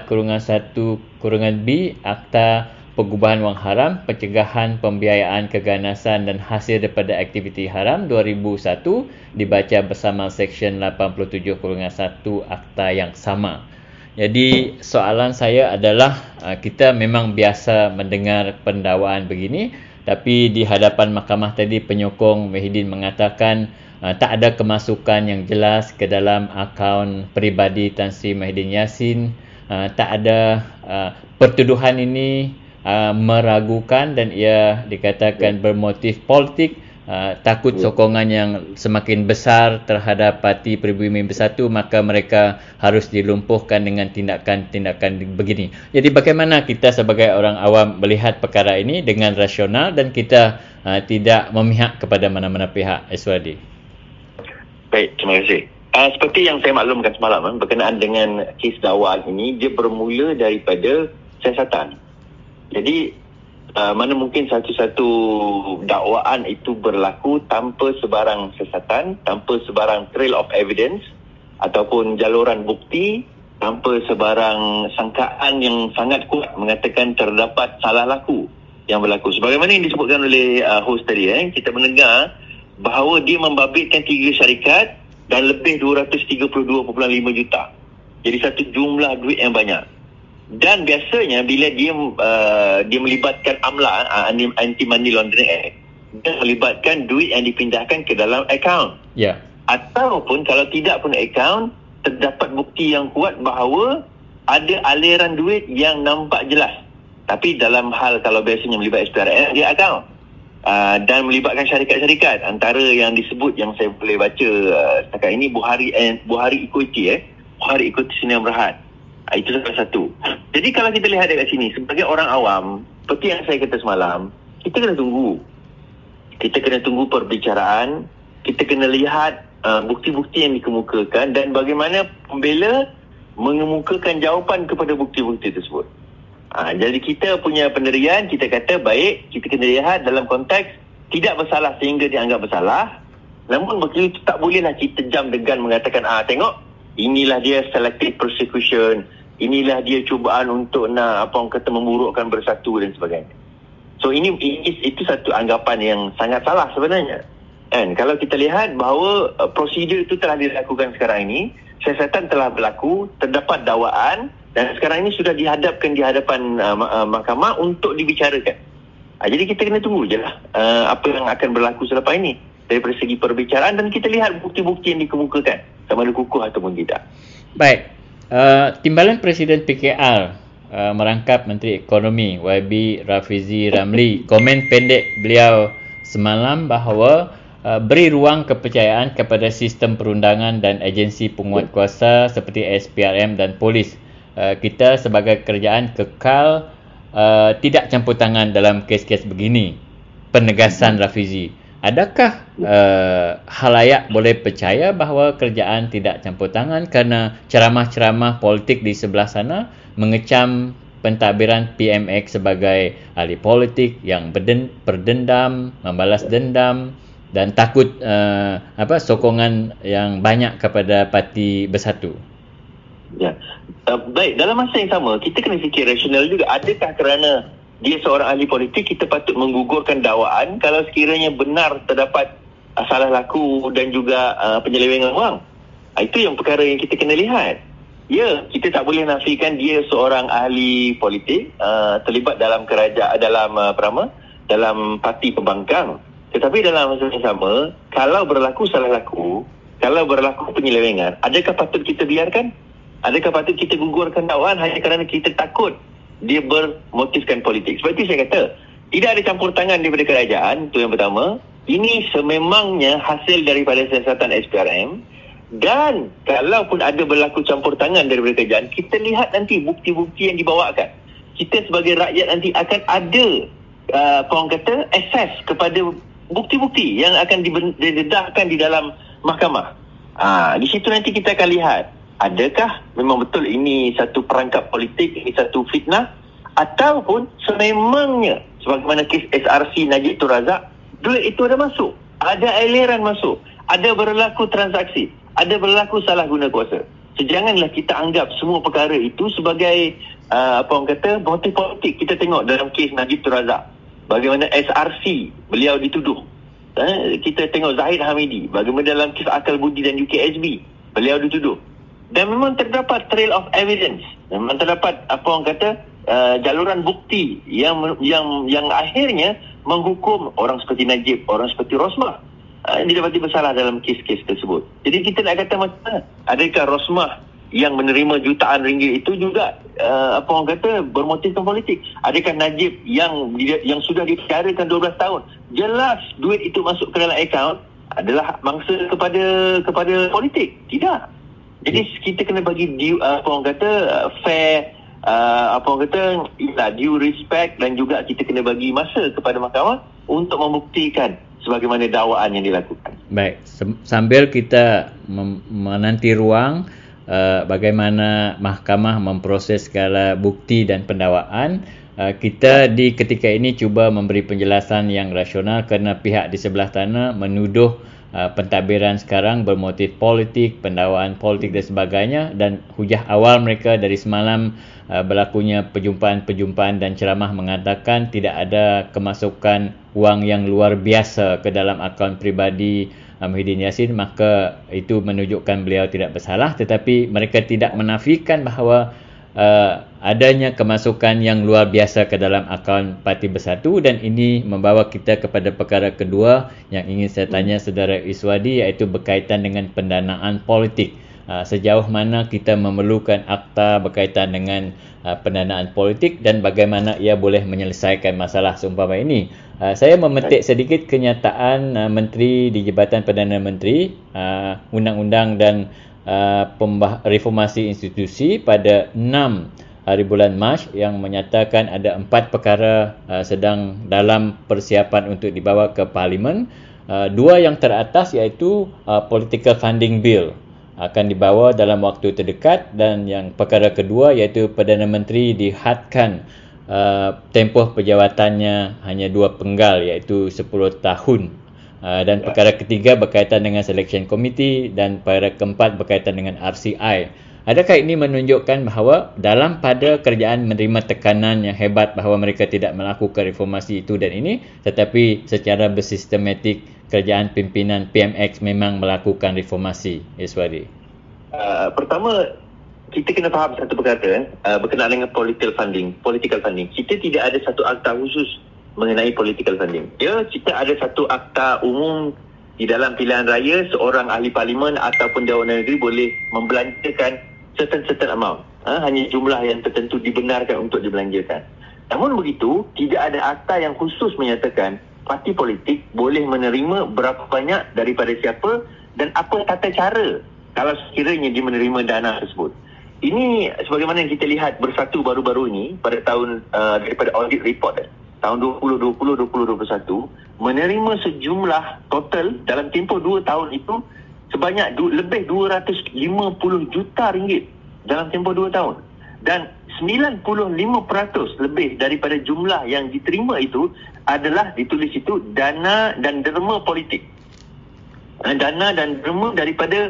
4-1-B Akta Pengubahan Wang Haram, Pencegahan Pembiayaan Keganasan dan Hasil daripada Aktiviti Haram 2001 dibaca bersama Seksyen 87-1 Akta yang sama. Jadi soalan saya adalah kita memang biasa mendengar pendakwaan begini, tapi di hadapan mahkamah tadi penyokong Muhyiddin mengatakan tak ada kemasukan yang jelas ke dalam akaun peribadi Tan Sri Mahidin Yassin. Tak ada pertuduhan ini meragukan dan ia dikatakan bermotif politik, takut sokongan yang semakin besar terhadap Parti Pribumi Bersatu, maka mereka harus dilumpuhkan dengan tindakan-tindakan begini. Jadi bagaimana kita sebagai orang awam melihat perkara ini dengan rasional dan kita tidak memihak kepada mana-mana pihak, Eswadi? Baik, terima kasih. Seperti yang saya maklumkan semalam, berkenaan dengan kes dakwaan ini, dia bermula daripada siasatan. Jadi, mana mungkin satu-satu dakwaan itu berlaku tanpa sebarang siasatan, tanpa sebarang trail of evidence, ataupun jaluran bukti, tanpa sebarang sangkaan yang sangat kuat mengatakan terdapat salah laku yang berlaku. Sebagaimana yang disebutkan oleh host tadi, kita mendengar bahawa dia membabitkan 3 syarikat dan lebih 232.5 juta. Jadi satu jumlah duit yang banyak. Dan biasanya bila dia melibatkan AMLA, Anti-Money Laundering Act, dia melibatkan duit yang dipindahkan ke dalam akaun. Ya. Ataupun kalau tidak pun akaun, terdapat bukti yang kuat bahawa ada aliran duit yang nampak jelas. Tapi dalam hal kalau biasanya melibat SPRM, dia akaun. Dan melibatkan syarikat-syarikat, antara yang disebut yang saya boleh baca setakat ini Buhari Equity, Buhari Equity Sdn Bhd. Itu salah satu. Jadi kalau kita lihat dekat sini, sebagai orang awam, seperti yang saya kata semalam, kita kena tunggu. Kita kena tunggu perbicaraan, kita kena lihat bukti-bukti yang dikemukakan dan bagaimana pembela mengemukakan jawapan kepada bukti-bukti tersebut. Jadi kita punya pendirian, kita kata baik, kita kena lihat dalam konteks tidak bersalah sehingga dianggap bersalah. Namun begitu tak bolehlah kita jam degan mengatakan tengok, inilah dia selective prosecution, inilah dia cubaan untuk nak memburukkan Bersatu dan sebagainya. So itu satu anggapan yang sangat salah sebenarnya. And kalau kita lihat bahawa prosedur itu telah dilakukan sekarang ini, siasatan telah berlaku, terdapat dakwaan dan sekarang ini sudah dihadapkan di hadapan mahkamah untuk dibicarakan. Jadi kita kena tunggu je lah apa yang akan berlaku selepas ini daripada segi perbicaraan dan kita lihat bukti-bukti yang dikemukakan sama ada kukuh ataupun tidak. Baik, Timbalan Presiden PKR merangkap Menteri Ekonomi YB Rafizi Ramli, komen pendek beliau semalam bahawa beri ruang kepercayaan kepada sistem perundangan dan agensi penguat kuasa seperti SPRM dan polis. Kita sebagai kerajaan kekal tidak campur tangan dalam kes-kes begini. Penegasan Rafizi. Adakah khalayak boleh percaya bahawa kerajaan tidak campur tangan kerana ceramah-ceramah politik di sebelah sana mengecam pentadbiran PMX sebagai ahli politik yang berdendam, membalas dendam dan takut sokongan yang banyak kepada Parti Bersatu? Ya. Baik, dalam masa yang sama kita kena fikir rasional juga. Adakah kerana dia seorang ahli politik kita patut menggugurkan dakwaan kalau sekiranya benar terdapat salah laku dan juga penyelewengan wang? Itu yang perkara yang kita kena lihat. Ya, kita tak boleh nafikan dia seorang ahli politik, terlibat dalam kerajaan, dalam parti pembangkang. Tetapi dalam masa yang sama, kalau berlaku salah laku, kalau berlaku penyelewengan, adakah patut kita biarkan? Adakah patut kita gugurkan dakwaan hanya kerana kita takut dia bermotifkan politik? Sebab itu saya kata, tidak ada campur tangan daripada kerajaan, itu yang pertama. Ini sememangnya hasil daripada siasatan SPRM. Dan kalaupun ada berlaku campur tangan daripada kerajaan, kita lihat nanti bukti-bukti yang dibawakan. Kita sebagai rakyat nanti akan ada akses kepada bukti-bukti yang akan didedahkan di dalam mahkamah. Di situ nanti kita akan lihat, adakah memang betul ini satu perangkap politik, ini satu fitnah, ataupun sememangnya sebagaimana kes SRC Najib Tun Razak, duit itu ada masuk, ada aliran masuk, ada berlaku transaksi, ada berlaku salah guna kuasa. Janganlah kita anggap semua perkara itu sebagai motif politik. Kita tengok dalam kes Najib Tun Razak, bagaimana SRC beliau dituduh. Kita tengok Zahid Hamidi, bagaimana dalam kes Akal Budi dan UKSB beliau dituduh. Dan memang terdapat trail of evidence, memang terdapat jaluran bukti yang akhirnya menghukum orang seperti Najib, orang seperti Rosmah didapati bersalah dalam kes-kes tersebut. Jadi kita nak kata macam mana? Adakah Rosmah yang menerima jutaan ringgit itu juga bermotifkan politik? Adakah Najib yang sudah dipenjarakan 12 tahun, jelas duit itu masuk ke dalam akaun, adalah mangsa kepada politik? Tidak. Jadi kita kena bagi fair, due respect, dan juga kita kena bagi masa kepada mahkamah untuk membuktikan sebagaimana dakwaan yang dilakukan. Baik, sambil kita menanti ruang bagaimana mahkamah memproses segala bukti dan pendakwaan, kita di ketika ini cuba memberi penjelasan yang rasional kerana pihak di sebelah sana menuduh pentadbiran sekarang bermotif politik, pendakwaan politik dan sebagainya, dan hujah awal mereka dari semalam berlakunya perjumpaan-perjumpaan dan ceramah mengatakan tidak ada kemasukan wang yang luar biasa ke dalam akaun peribadi Muhyiddin Yassin, maka itu menunjukkan beliau tidak bersalah. Tetapi mereka tidak menafikan bahawa adanya kemasukan yang luar biasa ke dalam akaun Parti Bersatu, dan ini membawa kita kepada perkara kedua yang ingin saya tanya Saudara Iswadi, iaitu berkaitan dengan pendanaan politik. Sejauh mana kita memerlukan akta berkaitan dengan pendanaan politik dan bagaimana ia boleh menyelesaikan masalah seumpama ini. Saya memetik sedikit kenyataan Menteri di Jabatan Perdana Menteri, Undang-Undang dan Reformasi Institusi pada 6 hari bulan Mac yang menyatakan ada 4 perkara sedang dalam persiapan untuk dibawa ke Parlimen. 2 yang teratas iaitu Political Funding Bill akan dibawa dalam waktu terdekat, dan yang perkara kedua iaitu Perdana Menteri dihadkan tempoh pejabatannya hanya 2 penggal iaitu 10 tahun. Dan perkara ketiga berkaitan dengan Selection Committee, dan perkara keempat berkaitan dengan RCI. Adakah ini menunjukkan bahawa dalam pada kerajaan menerima tekanan yang hebat bahawa mereka tidak melakukan reformasi itu dan ini, tetapi secara bersistematik kerajaan pimpinan PMX memang melakukan reformasi? Iswadi. Pertama, kita kena faham satu perkara berkenaan dengan political funding. Kita tidak ada satu akta khusus mengenai political funding. Kita ada satu akta umum di dalam pilihan raya, seorang ahli parlimen ataupun Dewan Negeri boleh membelanjakan certain amount. Hanya jumlah yang tertentu dibenarkan untuk dibelanjakan. Namun begitu, tidak ada akta yang khusus menyatakan parti politik boleh menerima berapa banyak daripada siapa dan apa tata cara kalau sekiranya dia menerima dana tersebut. Ini sebagaimana yang kita lihat Bersatu baru-baru ini pada tahun daripada audit report tahun 2020-2021 menerima sejumlah total dalam tempoh 2 tahun itu sebanyak lebih 250 juta ringgit dalam tempoh 2 tahun. Dan 95% lebih daripada jumlah yang diterima itu adalah ditulis itu dana dan derma politik. Dana dan derma daripada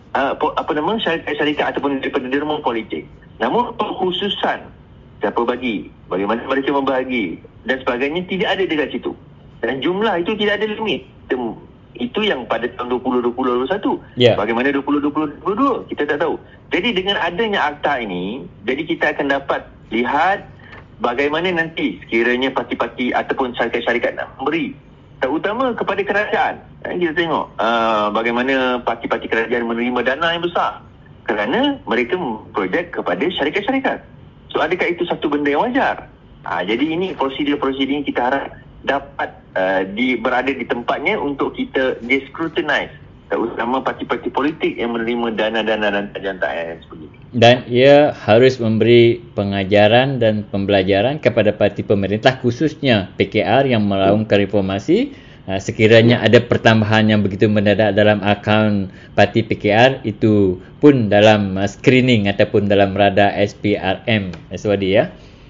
syarikat ataupun daripada derma politik. Namun pengkhususan siapa bagi, bagaimana mereka membahagi dan sebagainya tidak ada dekat situ. Dan jumlah itu tidak ada limit. Itu yang pada tahun 2020-2021. Bagaimana 2020-2022 kita tak tahu. Jadi dengan adanya akta ini, jadi kita akan dapat lihat bagaimana nanti sekiranya parti-parti ataupun syarikat-syarikat nak memberi, terutama kepada kerajaan. Kita tengok bagaimana parti-parti kerajaan menerima dana yang besar kerana mereka projek kepada syarikat-syarikat. So adakah itu satu benda yang wajar? Jadi ini prosedur-prosedur yang kita harap dapat berada di tempatnya untuk kita scrutinize, terutama parti-parti politik yang menerima dana-dana dan tajian sebagainya. Dan ia harus memberi pengajaran dan pembelajaran kepada parti pemerintah, khususnya PKR yang melakukan reformasi. Sekiranya ada pertambahan yang begitu mendadak dalam akaun parti PKR, itu pun dalam screening ataupun dalam radar SPRM, Aswadi ya.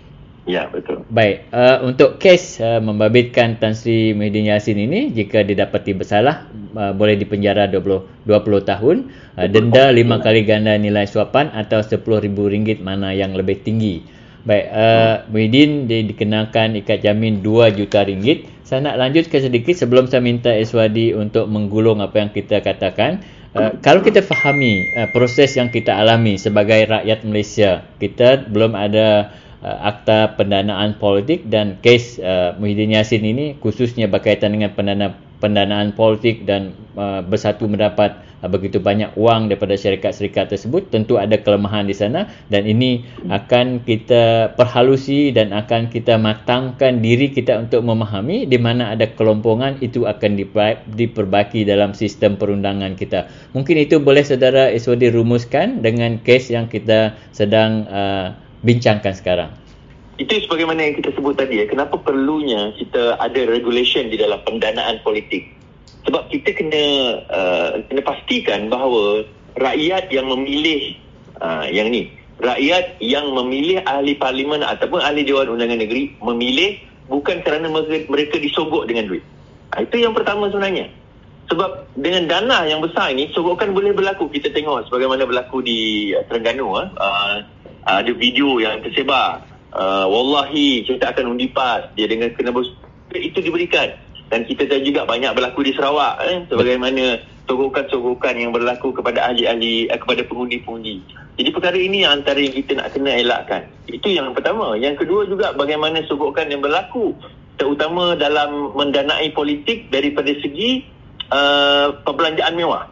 Ya, betul. Baik, untuk kes membabitkan Tan Sri Muhyiddin Yassin ini, jika didapati bersalah, boleh dipenjara 20 tahun, denda 5 kali ganda nilai suapan atau RM10,000 mana yang lebih tinggi. Baik, Muhyiddin dikenakan ikat jamin RM2 juta. Saya nak lanjutkan sedikit sebelum saya minta Aswadi untuk menggulung apa yang kita katakan. Kalau kita fahami proses yang kita alami sebagai rakyat Malaysia, kita belum ada akta pendanaan politik, dan kes Muhyiddin Yassin ini khususnya berkaitan dengan pendanaan politik dan bersatu mendapat begitu banyak wang daripada syarikat-syarikat tersebut. Tentu ada kelemahan di sana, dan ini akan kita perhalusi dan akan kita matangkan diri kita untuk memahami di mana ada kelompongan itu akan diperbaiki dalam sistem perundangan kita. Mungkin itu boleh saudara Aswadi rumuskan dengan kes yang kita sedang bincangkan sekarang. Itu sebagaimana yang kita sebut tadi, kenapa perlunya kita ada regulation di dalam pendanaan politik. Sebab kita kena pastikan bahawa rakyat yang memilih rakyat yang memilih ahli parlimen ataupun ahli Dewan Undangan Negeri memilih bukan kerana mereka disogok dengan duit. Itu yang pertama sebenarnya. Sebab dengan dana yang besar ini, sogokan boleh berlaku. Kita tengok sebagaimana berlaku di Terengganu. Ada video yang tersebar. Wallahi kita akan undi PAS, dia dengan kena itu diberikan. Dan kita tahu juga banyak berlaku di Sarawak, sebagaimana sogokan-sogokan yang berlaku kepada ahli-ahli, kepada pengundi-pengundi. Jadi perkara ini yang antara yang kita nak kena elakkan. Itu yang pertama. Yang kedua juga bagaimana sogokan yang berlaku, terutama dalam mendanai politik daripada segi perbelanjaan mewah,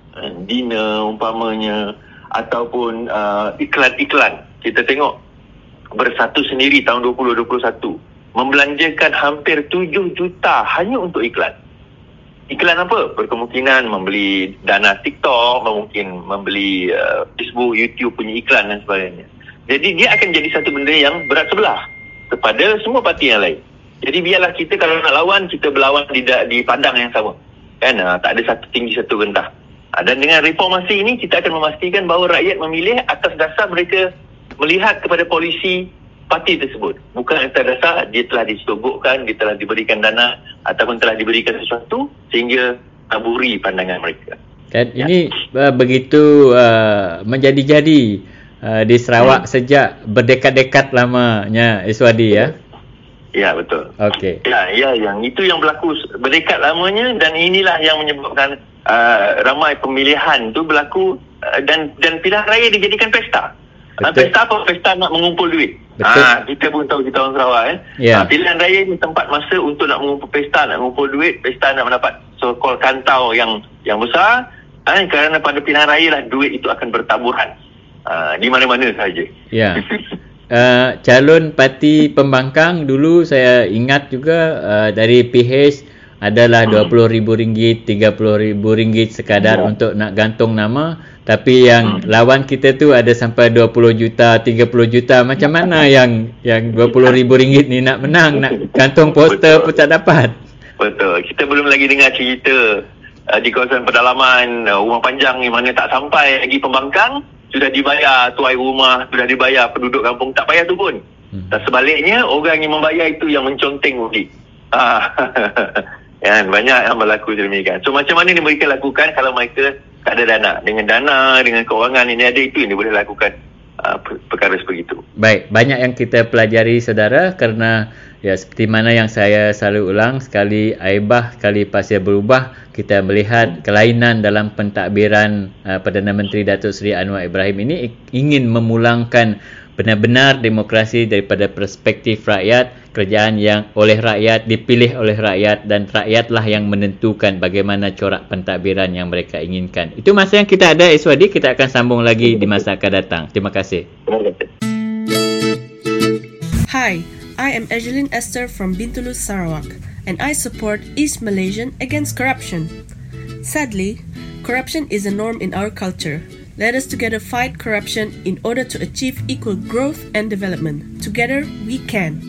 dinner umpamanya, ataupun iklan-iklan. Kita tengok Bersatu Sendiri tahun 2021 membelanjakan hampir 7 juta hanya untuk iklan. Iklan apa? Berkemungkinan membeli dana TikTok, mungkin membeli Facebook, YouTube punya iklan dan sebagainya. Jadi dia akan jadi satu benda yang berat sebelah kepada semua parti yang lain. Jadi biarlah kita kalau nak lawan, kita berlawan di padang yang sama. Kan? Tak ada satu tinggi satu rendah. Dan dengan reformasi ini kita akan memastikan bahawa rakyat memilih atas dasar mereka melihat kepada polisi parti tersebut, bukan atas dasar dia telah disogokkan, dia telah diberikan dana ataupun telah diberikan sesuatu sehingga taburi pandangan mereka. Dan ini begitu menjadi-jadi di Sarawak sejak berdekat-dekat lamanya, Aswadi ya. Ya, betul. Okey. Ya, yang itu yang berlaku berdekat lamanya, dan inilah yang menyebabkan ramai pemilihan tu berlaku dan pilihan raya dijadikan pesta. Pesta apa? Pesta nak mengumpul duit. Kita pun tahu kita orang Sarawak pilihan raya ni tempat masa untuk nak mengumpul pesta, nak mengumpul duit, pesta nak mendapat so-called kantau yang besar. Kerana pada pilihan raya lah duit itu akan bertaburan di mana-mana sahaja. Ya. Calon parti pembangkang dulu saya ingat juga dari PH adalah RM20,000, RM30,000 sekadar untuk nak gantung nama. Tapi yang lawan kita tu ada sampai 20 juta, 30 juta. Macam mana yang RM20,000 ni nak menang, nak gantung poster pun tak dapat. Betul. Kita belum lagi dengar cerita di kawasan pedalaman rumah panjang ni mana tak sampai lagi pembangkang, sudah dibayar tuai rumah, sudah dibayar penduduk kampung, tak payah tu pun. Dan sebaliknya, orang yang membayar itu yang menconteng undi. Banyak yang berlaku demikian. So macam mana ni mereka lakukan kalau mereka tak ada dana? Dengan dana, dengan kewangan ini ada, itu yang dia boleh lakukan. perkara seperti itu. Baik, banyak yang kita pelajari saudara, kerana ya seperti mana yang saya selalu ulang, sekali aibah sekali pasir berubah, kita melihat kelainan dalam pentadbiran Perdana Menteri Datuk Seri Anwar Ibrahim ini ingin memulangkan benar-benar demokrasi daripada perspektif rakyat, kerajaan yang oleh rakyat, dipilih oleh rakyat, dan rakyatlah yang menentukan bagaimana corak pentadbiran yang mereka inginkan. Itu masa yang kita ada, Iswadi. Kita akan sambung lagi di masa akan datang. Terima kasih. Hi, I am Egeline Esther from Bintulu, Sarawak, and I support East Malaysian against corruption. Sadly, corruption is a norm in our culture. Let us together fight corruption in order to achieve equal growth and development. Together, we can.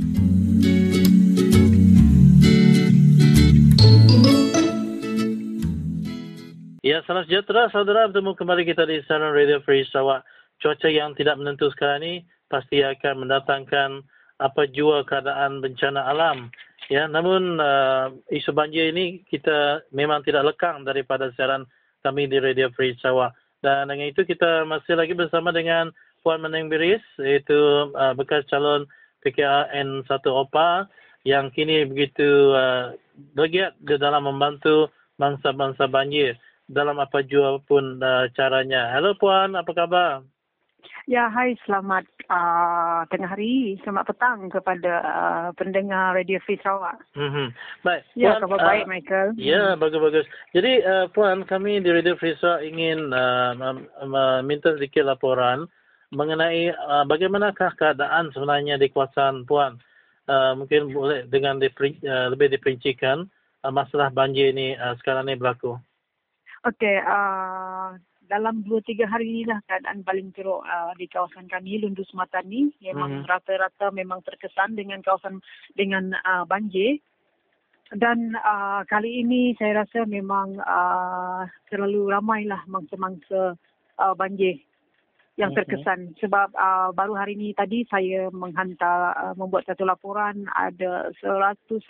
Ya, salam sejahtera saudara, bertemu kembali kita di Saran Radio Free Sarawak. Cuaca yang tidak menentu sekarang ini pasti akan mendatangkan apa jua keadaan bencana alam. Ya, namun isu banjir ini kita memang tidak lekang daripada siaran kami di Radio Free Sarawak. Dan dengan itu kita masih lagi bersama dengan Puan Meneng Biris, iaitu bekas calon PKR N1 OPA yang kini begitu bergiat di dalam membantu bangsa-bangsa banjir dalam apa jua pun caranya. Hello Puan, apa khabar? Ya, hai, selamat tengah hari, selamat petang kepada pendengar Radio Free Sarawak. Baik. Ya, Puan, khabar baik, Michael. Ya, bagus-bagus. Jadi, Puan, kami di Radio Free Sarawak ingin meminta sedikit laporan mengenai bagaimanakah keadaan sebenarnya di kawasan Puan. Mungkin boleh dengan lebih diperincikan masalah banjir ini sekarang ini berlaku. Okey, dalam 2-3 hari inilah keadaan paling teruk di kawasan kami, Lundu Sematan ni. Memang rata-rata memang terkesan dengan kawasan dengan banjir. Dan kali ini saya rasa memang terlalu ramailah mangsa-mangsa banjir yang terkesan. Sebab baru hari ini tadi saya membuat satu laporan, ada 188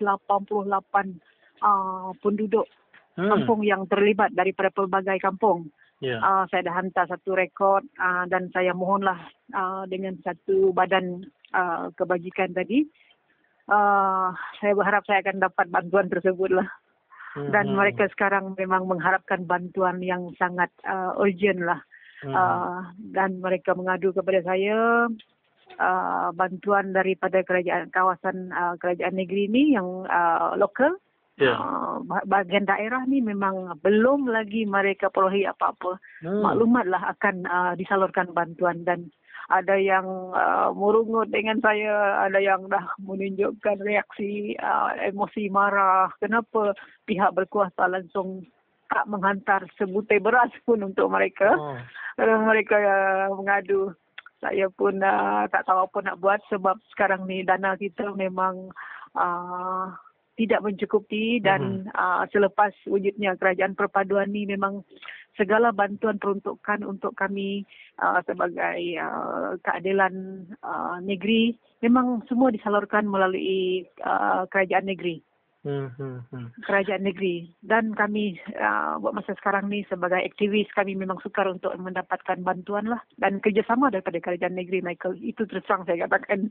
penduduk kampung yang terlibat daripada pelbagai kampung. Saya dah hantar satu rekod dan saya mohonlah dengan satu badan kebajikan tadi. Saya berharap saya akan dapat bantuan tersebutlah. Dan mereka sekarang memang mengharapkan bantuan yang sangat urgent lah. Dan mereka mengadu kepada saya bantuan daripada kawasan kerajaan negeri ni yang lokal. Bahagian daerah ni memang belum lagi mereka perolehi apa-apa. Maklumatlah akan disalurkan bantuan, dan ada yang merungut dengan saya, ada yang dah menunjukkan reaksi emosi marah. Kenapa pihak berkuasa langsung tak menghantar sebutir beras pun untuk mereka. Mereka mengadu. Saya pun tak tahu apa nak buat, sebab sekarang ni dana kita memang tidak mencukupi, dan selepas wujudnya kerajaan perpaduan ni memang segala bantuan peruntukan untuk kami sebagai keadilan negeri memang semua disalurkan melalui kerajaan negeri. Kerajaan negeri. Dan kami buat masa sekarang ni sebagai aktivis, kami memang sukar untuk mendapatkan bantuan lah, dan kerjasama daripada kerajaan negeri, Michael. Itu terus terang saya katakan.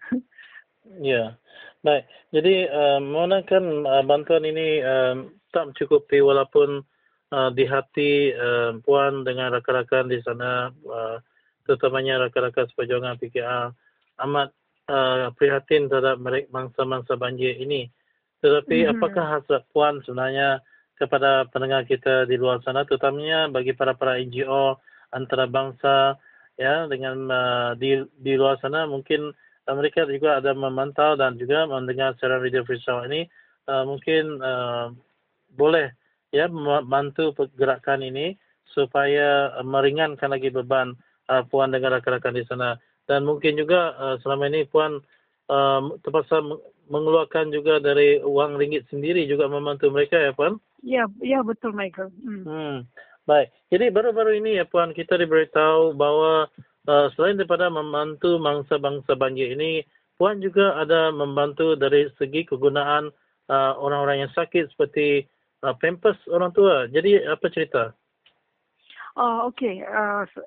Ya, baik. Jadi mohonkan bantuan ini tak mencukupi, walaupun di hati Puan dengan rakan-rakan di sana, terutamanya rakan-rakan seperjuangan PKR, amat prihatin terhadap mangsa-mangsa banjir ini. Tetapi apakah hasrat Puan sebenarnya kepada pendengar kita di luar sana, terutamanya bagi para NGO antarabangsa ya, dengan di luar sana, mungkin mereka juga ada memantau dan juga mendengar siaran Radio Free Sarawak ini, mungkin boleh ya membantu pergerakan ini supaya meringankan lagi beban Puan dengan rakan-rakan di sana. Dan mungkin juga selama ini Puan terpaksa mengeluarkan juga dari wang ringgit sendiri juga membantu mereka ya Puan? Ya betul Michael. Baik. Jadi baru-baru ini ya Puan, kita diberitahu bahawa selain daripada membantu bangsa-bangsa banjir ini, Puan juga ada membantu dari segi kegunaan orang-orang yang sakit seperti pampers orang tua. Jadi apa cerita? Okey.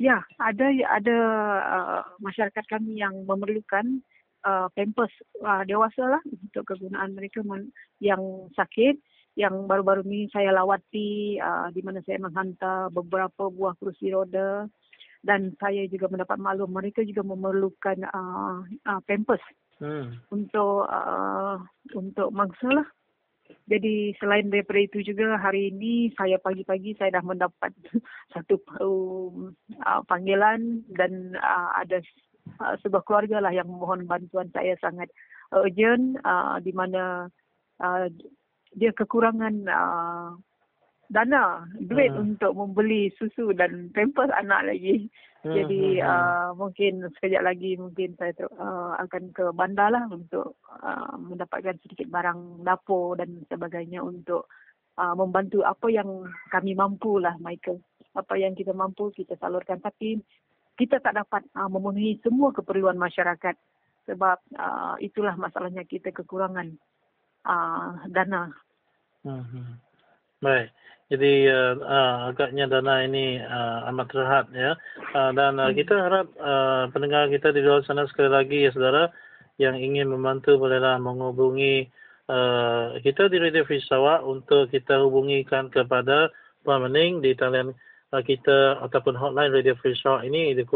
Ya, ada masyarakat kami yang memerlukan pampers dewasa lah untuk kegunaan mereka yang sakit. Yang baru-baru ni saya lawati di mana saya menghantar beberapa buah kerusi roda, dan saya juga mendapat maklum mereka juga memerlukan pampers untuk mangsa lah. Jadi selain daripada itu juga, hari ini saya pagi-pagi saya dah mendapat satu panggilan, dan ada sebuah keluarga lah yang memohon bantuan saya sangat urgent, di mana dia kekurangan dana, duit untuk membeli susu dan pampers anak lagi. Jadi mungkin sekejap lagi mungkin saya akan ke bandar lah untuk mendapatkan sedikit barang dapur dan sebagainya untuk membantu apa yang kami mampu lah, Michael. Apa yang kita mampu kita salurkan, tapi kita tak dapat memenuhi semua keperluan masyarakat sebab itulah masalahnya, kita kekurangan dana. Baik. Jadi agaknya dana ini amat terhad ya. Dan kita harap pendengar kita di luar sana sekali lagi ya saudara, yang ingin membantu bolehlah menghubungi kita di Radio Free Sarawak untuk kita hubungikan kepada Puan Mening di talian kita ataupun hotline Radio Free Sarawak ini di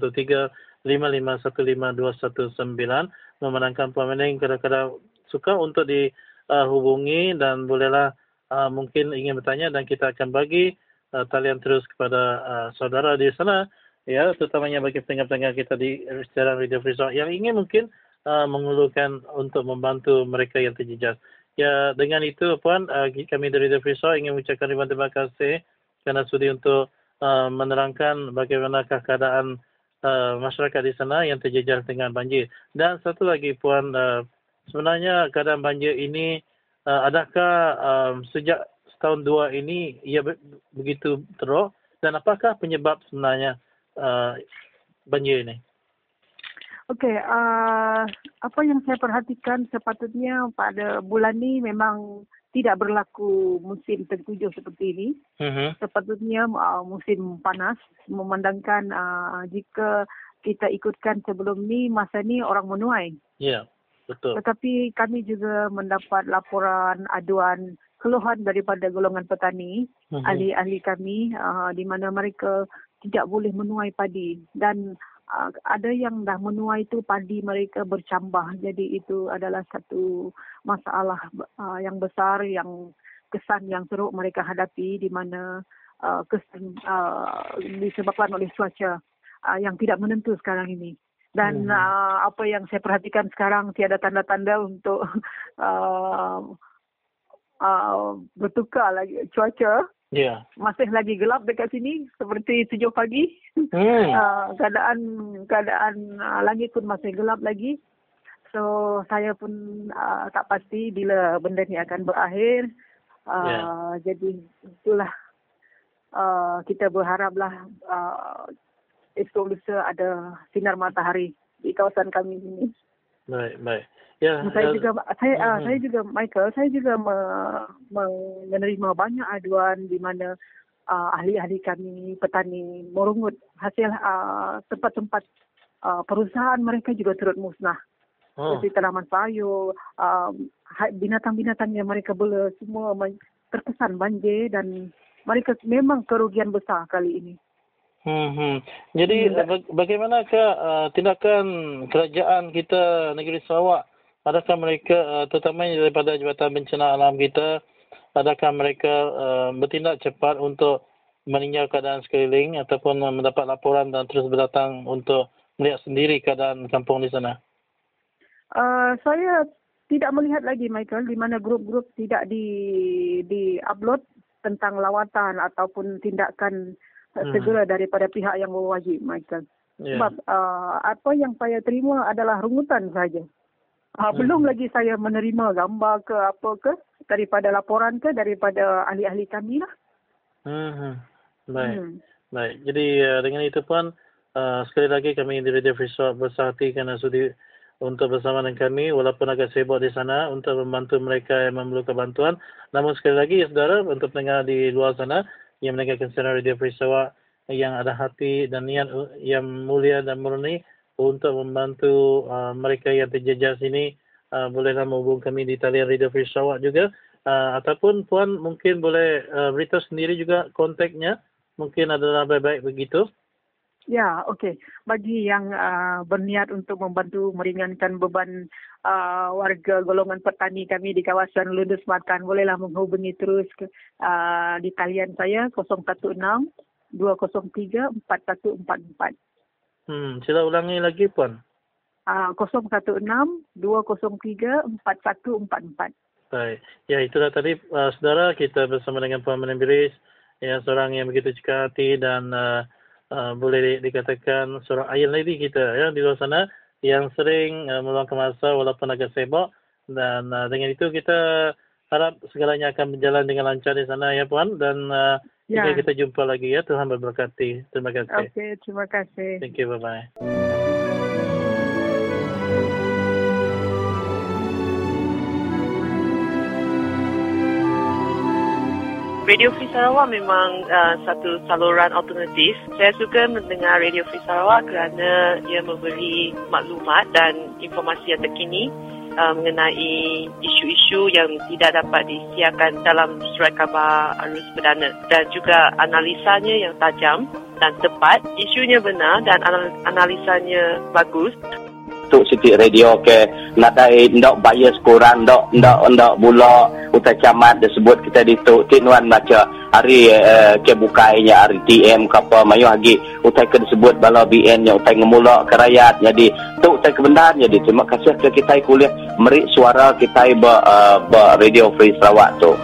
013-5515219. Memandangkan Puan Mening kadang-kadang suka untuk dihubungi dan bolehlah mungkin ingin bertanya, dan kita akan bagi talian terus kepada saudara di sana ya, terutamanya bagi pendengar-pendengar kita di siaran Radio Free Sarawak yang ingin mungkin mengeluhkan untuk membantu mereka yang terjejas. Ya, dengan itu Puan, kami dari Radio Free Sarawak ingin mengucapkan terima kasih kerana sudi untuk menerangkan bagaimanakah keadaan masyarakat di sana yang terjejas dengan banjir. Dan satu lagi Puan, sebenarnya keadaan banjir ini adakah sejak setahun dua ini ia begitu teruk, dan apakah penyebab sebenarnya banjir ini? Okey, apa yang saya perhatikan sepatutnya pada bulan ini memang tidak berlaku musim tengkujuh seperti ini. Sepatutnya musim panas, memandangkan jika kita ikutkan sebelum ni, masa ni orang menuai. Ya. Betul. Tetapi kami juga mendapat laporan aduan keluhan daripada golongan petani, ahli-ahli kami di mana mereka tidak boleh menuai padi, dan ada yang dah menuai itu padi mereka bercambah. Jadi itu adalah satu masalah yang besar, yang kesan yang teruk mereka hadapi, di mana kesan disebabkan oleh cuaca yang tidak menentu sekarang ini. Dan apa yang saya perhatikan sekarang, tiada tanda-tanda untuk bertukar lagi cuaca. Yeah. Masih lagi gelap dekat sini seperti 7 pagi. Keadaan langit pun masih gelap lagi. So saya pun tak pasti bila benda ni akan berakhir. Jadi itulah kita berharaplah esok lusa ada sinar matahari di kawasan kami ini. Baik. Ya. Saya juga Michael, saya juga menerima banyak aduan di mana ahli-ahli kami, petani merungut hasil tempat-tempat perusahaan mereka juga turut musnah. Seperti tanaman sayur, binatang-binatang yang mereka bela semua terkesan banjir, dan mereka memang kerugian besar kali ini. Jadi bagaimanakah tindakan kerajaan kita negeri Sarawak? Adakah mereka terutamanya daripada Jabatan Bencana Alam kita, adakah mereka bertindak cepat untuk meninjau keadaan sekeliling ataupun mendapat laporan dan terus berdatang untuk melihat sendiri keadaan kampung di sana? Saya tidak melihat lagi, Michael, di mana grup-grup tidak di-upload tentang lawatan ataupun tindakan segera daripada pihak yang berwajib, Michael. Sebab apa yang saya terima adalah rungutan saja. Belum lagi saya menerima gambar ke apa ke daripada laporan ke daripada ahli-ahli kami lah. Baik. Jadi dengan itu pun sekali lagi kami di Radio Free Sarawak bersah hati kerana sudi untuk bersama dengan kami walaupun agak sibuk di sana untuk membantu mereka yang memerlukan bantuan. Namun sekali lagi ya saudara, untuk pendengar di luar sana yang mendengarkan siaran Radio Free Sarawak yang ada hati dan niat yang mulia dan murni untuk membantu mereka yang terjejas ini, bolehlah menghubung kami di talian Radio Free Sarawak juga, ataupun Puan mungkin boleh beritahu sendiri juga kontaknya, mungkin adalah baik-baik begitu. Ya, okey. Bagi yang berniat untuk membantu meringankan beban warga golongan petani kami di kawasan Lundu Sematkan, bolehlah menghubungi terus di talian saya 016-203-4144. Sila ulangi lagi, Puan. 016-203-4144. Baik. Ya, itulah tadi saudara, kita bersama dengan Puan Menimbiris, yang seorang yang begitu cekal hati dan boleh dikatakan seorang iron lady kita ya di luar sana yang sering meluangkan masa walaupun agak sibuk, dan dengan itu kita harap segalanya akan berjalan dengan lancar di sana ya Puan, dan hingga kita jumpa lagi ya. Tuhan memberkati. Terima kasih. Okey, terima kasih. Thank you, bye-bye. Radio Free Sarawak memang satu saluran alternatif. Saya suka mendengar Radio Free Sarawak kerana ia memberi maklumat dan informasi yang terkini mengenai isu-isu yang tidak dapat disiarkan dalam surat khabar arus perdana, dan juga analisanya yang tajam dan tepat. Isunya benar dan analisanya bagus. Untuk Siti Radio ke nadai ndak bias kurang ndak bula utai camat disebut kita dituk tinuan baca hari ke bukainya hari TM ke apa mayu lagi utai ke disebut bala BN nya utai ngemula ke rakyat. Jadi tu utai kebenaran. Jadi terima kasih ke kita kuliah merik suara kita Radio Free Sarawak tu.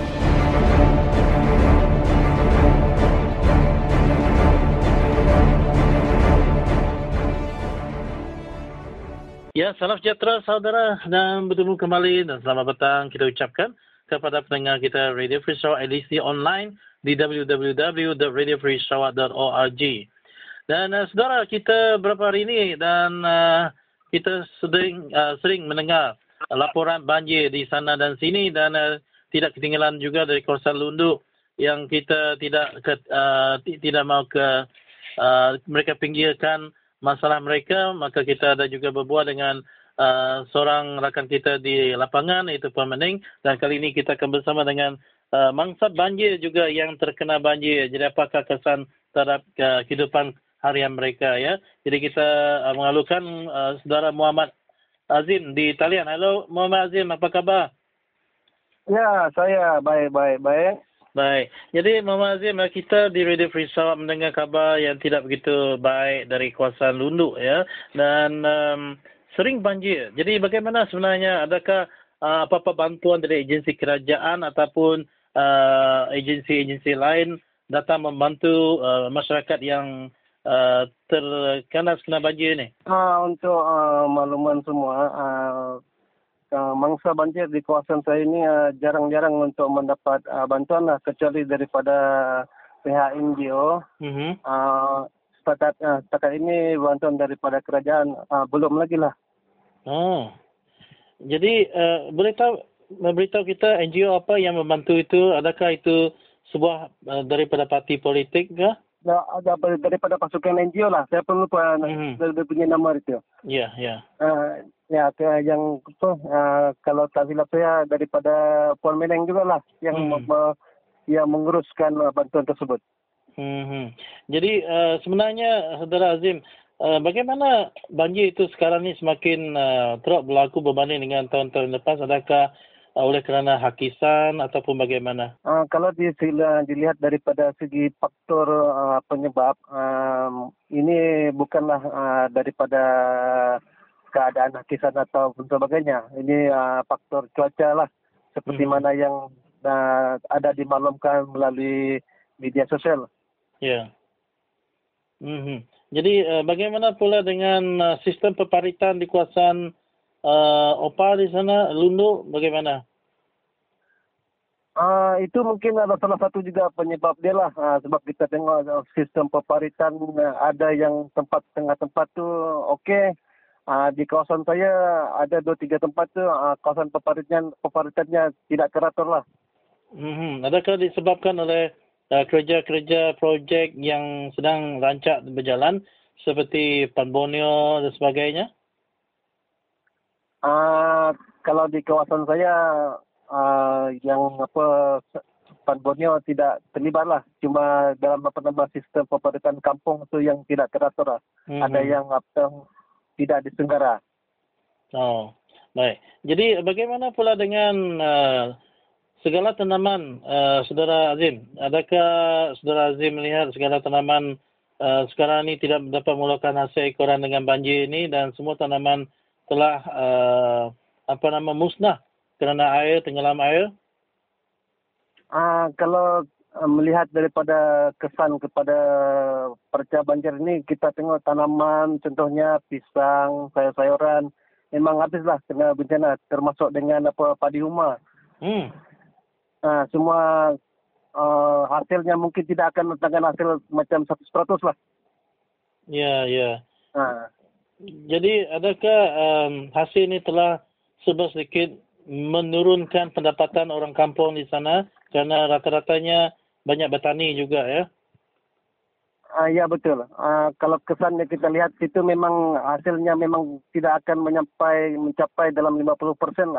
Ya, salam sejahtera saudara, dan bertemu kembali dan selamat petang kita ucapkan kepada pendengar kita Radio Free Sarawak edisi online di www.radiofreesarawak.org. Dan saudara, kita beberapa hari ini dan kita sering mendengar laporan banjir di sana dan sini, dan tidak ketinggalan juga dari kawasan Lundu yang kita tidak mahu mereka pinggirkan masalah mereka. Maka kita ada juga berbual dengan seorang rakan kita di lapangan, iaitu Puan Mening, dan kali ini kita akan bersama dengan mangsa banjir juga yang terkena banjir. Jadi apakah kesan terhadap kehidupan harian mereka ya. Jadi kita mengalukan saudara Muhammad Azim di talian. Halo Muhammad Azim, apa khabar? Ya, saya baik. Baik. Jadi Muhammad Azim, kita di Radio Free Sarawak mendengar khabar yang tidak begitu baik dari kawasan Lundu ya, dan sering banjir. Jadi bagaimana sebenarnya, adakah apa-apa bantuan dari agensi kerajaan ataupun agensi-agensi lain datang membantu masyarakat yang terkena banjir ini? Untuk makluman semua, mangsa banjir di kawasan saya ini jarang-jarang untuk mendapat bantuan lah, kecuali daripada pihak NGO. Setakat ini bantuan daripada kerajaan belum lagi lah. Oh, jadi boleh memberitahu kita NGO apa yang membantu itu? Adakah itu sebuah daripada parti politik ke? Ada daripada pasukan NGO lah. Saya perlu lupa dia punya nama itu. Ya. Ya, yang kalau tak silap saya daripada Puan Meneng juga lah yang menguruskan bantuan tersebut. Jadi sebenarnya saudara Azim, bagaimana banjir itu sekarang ni semakin teruk berlaku berbanding dengan tahun-tahun lepas? Adakah oleh kerana hakisan ataupun bagaimana? Kalau dilihat daripada segi faktor penyebab, ini bukanlah daripada keadaan hakisan atau sebagainya. Ini faktor cuaca lah, seperti mana yang ada dimaklumkan melalui media sosial. Ya. Jadi bagaimana pula dengan sistem peparitan di kawasan OPA di sana, Lundu, bagaimana? Itu mungkin ada salah satu juga penyebab dia lah. Sebab kita tengok sistem peparitan ada yang tengah tempat tu okey. Di kawasan saya ada 2-3 tempat tu kawasan peparitannya tidak teratur lah. Adakah disebabkan oleh kerja-kerja projek yang sedang rancak berjalan seperti Pan Borneo dan sebagainya? Kalau di kawasan saya yang Pan Borneo tidak terlibat lah. Cuma dalam sistem pemerintahan kampung tu yang tidak teratur lah. Ada yang tidak diselenggara. Oh, baik. Jadi bagaimana pula dengan segala tanaman, Saudara Azim? Adakah Saudara Azim melihat segala tanaman sekarang ini tidak dapat mengeluarkan hasil ekoran dengan banjir ini dan semua tanaman telah musnah kerana air, tenggelam air? Kalau melihat daripada kesan kepada perca banjir ini, kita tengok tanaman, contohnya pisang, sayur-sayuran, memang habislah kena bencana, termasuk dengan padi huma. Semua hasilnya mungkin tidak akan mendatangkan hasil macam 100% lah. Ya. Jadi adakah hasil ini telah sedikit menurunkan pendapatan orang kampung di sana kerana rata-ratanya banyak bertani juga ya? Ya betul. Kalau kesan yang kita lihat itu memang hasilnya memang tidak akan mencapai dalam 50% lah.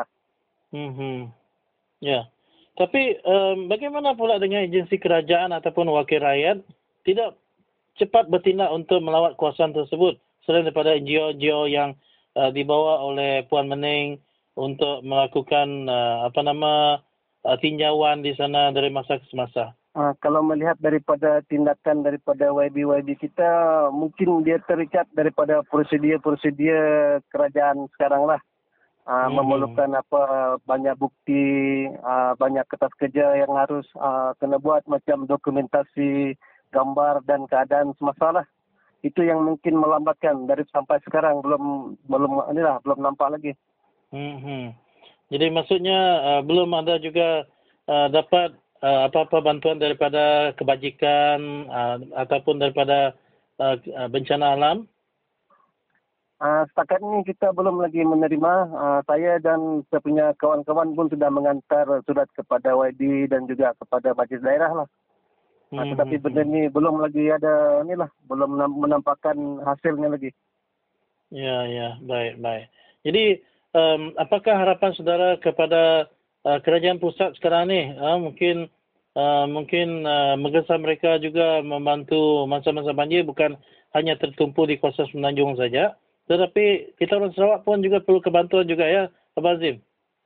Ya. Tapi bagaimana pula dengan agensi kerajaan ataupun wakil rakyat tidak cepat bertindak untuk melawat kawasan tersebut selain daripada NGO-NGO yang dibawa oleh Puan Mening untuk melakukan tinjauan di sana dari masa ke semasa? Kalau melihat daripada tindakan daripada YB kita, mungkin dia terikat daripada prosedur kerajaan sekarang lah. Memerlukan banyak bukti, banyak kertas kerja yang harus kena buat macam dokumentasi gambar dan keadaan semasa lah. Itu yang mungkin melambatkan dari sampai sekarang belum nampak lagi. Jadi maksudnya belum ada juga dapat apa-apa bantuan daripada kebajikan ataupun daripada bencana alam? Setakat ini kita belum lagi menerima. Saya dan saya punya kawan-kawan pun sudah mengantar surat kepada YB dan juga kepada majlis daerah lah. Tetapi benda ni belum lagi ada belum menampakkan hasilnya lagi. Ya, baik. Jadi apakah harapan saudara kepada kerajaan pusat sekarang ni? Mungkin menggesa mereka juga membantu masa-masa banjir, bukan hanya tertumpu di kawasan Semenanjung saja, tetapi kita orang Sarawak pun juga perlu kebantuan juga ya, Abang Azim.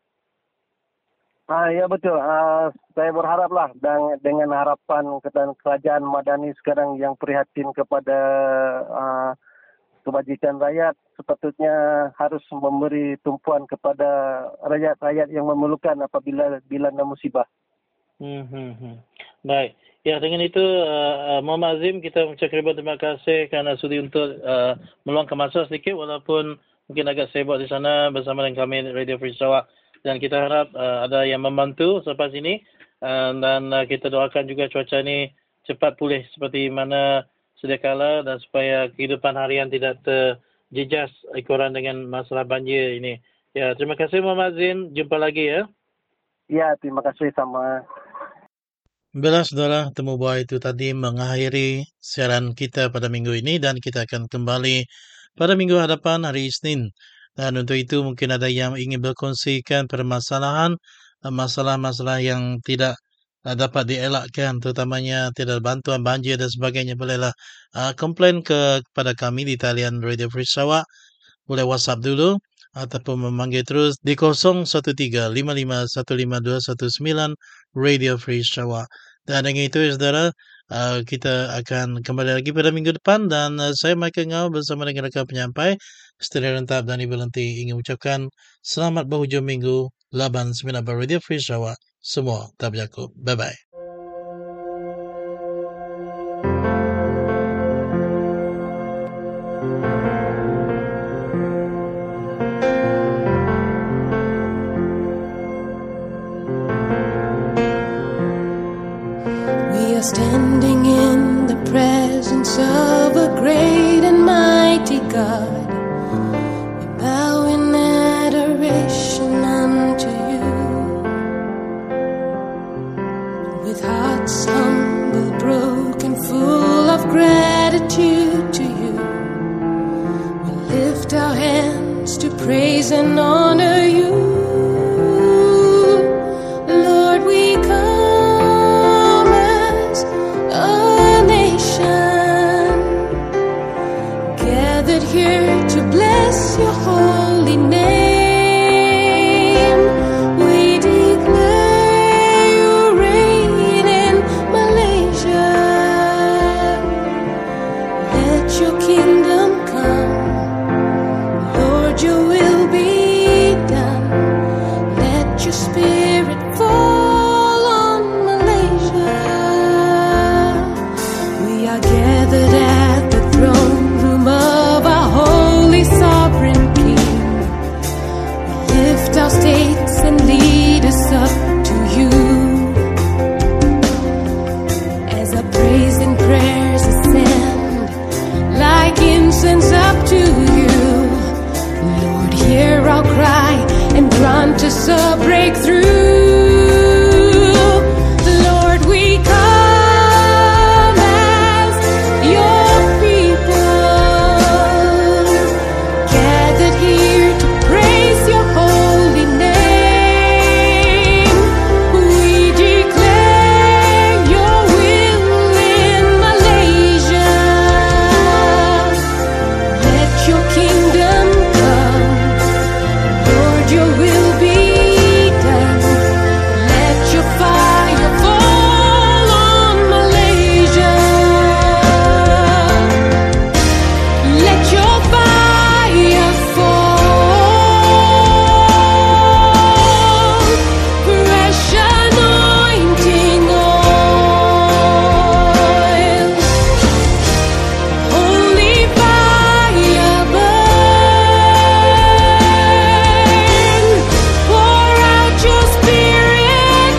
Ya betul. Saya berharaplah dengan harapan kerajaan Madani sekarang yang prihatin kepada kebajikan rakyat, sepatutnya harus memberi tumpuan kepada rakyat-rakyat yang memerlukan apabila dilanda musibah. Baik. Ya, dengan itu Muhammad Azim, kita mengucapkan terima kasih kerana sudi untuk meluangkan masa sedikit walaupun mungkin agak sibuk di sana bersama dengan kami Radio Free Sarawak. Dan kita harap ada yang membantu selepas ini dan kita doakan juga cuaca ini cepat pulih seperti mana sedia kala dan supaya kehidupan harian tidak terjejas ekoran dengan masalah banjir ini. Ya, terima kasih Muhammad Azim. Jumpa lagi ya. Ya, terima kasih sama. Baiklah saudara, temu buah itu tadi mengakhiri siaran kita pada minggu ini dan kita akan kembali pada minggu hadapan hari Isnin. Dan untuk itu mungkin ada yang ingin berkongsikan permasalahan, masalah-masalah yang tidak dapat dielakkan, terutamanya tidak bantuan banjir dan sebagainya, bolehlah komplain kepada kami di talian Radio Free Sarawak. Boleh WhatsApp dulu ataupun memanggil terus di 0135515219 Radio Free Sarawak. Dan dengan itu saudara, kita akan kembali lagi pada minggu depan dan saya Michael Ngau bersama dengan rakan penyampai Setia Rentap dan Ibu Lenti ingin ucapkan selamat berhujung minggu Laban Sembilan Radio Free Sarawak. Semua tak berlaku. Bye-bye. We are standing in the presence of a great and mighty God. We bow in adoration unto you. With hearts humble praise and honor you. Lord, we come as a nation, gathered here to bless your holy name. We declare your reign in Malaysia. Let your kingdom come. Lord, your will be done. Let your spirit fall on Malaysia. We are gathered at the throne room of our holy sovereign King. We lift our states and lead us up to you. As our praise and prayers ascend like incense up to you, Lord, hear our cry and grant us a breakthrough. Lord, we come as your people, gathered here to praise your holy name. We declare your will in Malaysia. Let your kingdom come. Lord, your will be done. Let your fire fall on Malaysia. Let your fire fall. Fresh anointing oil. Holy fire burn. Pour out your spirit,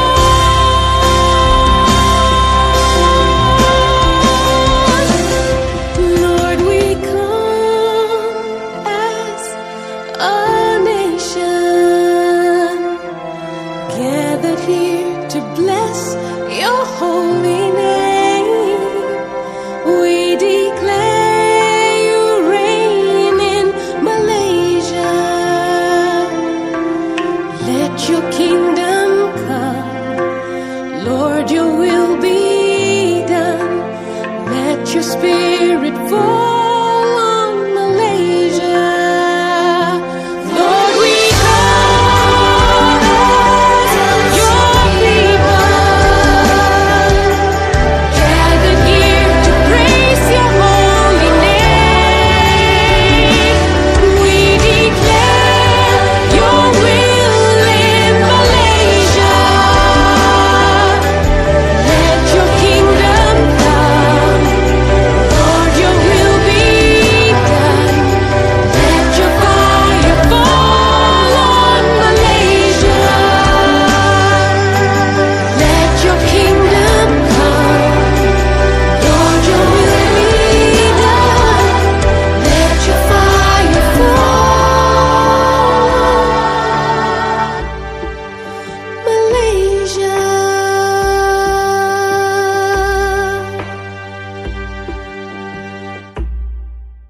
Lord. Lord, we come as a nation, gathered here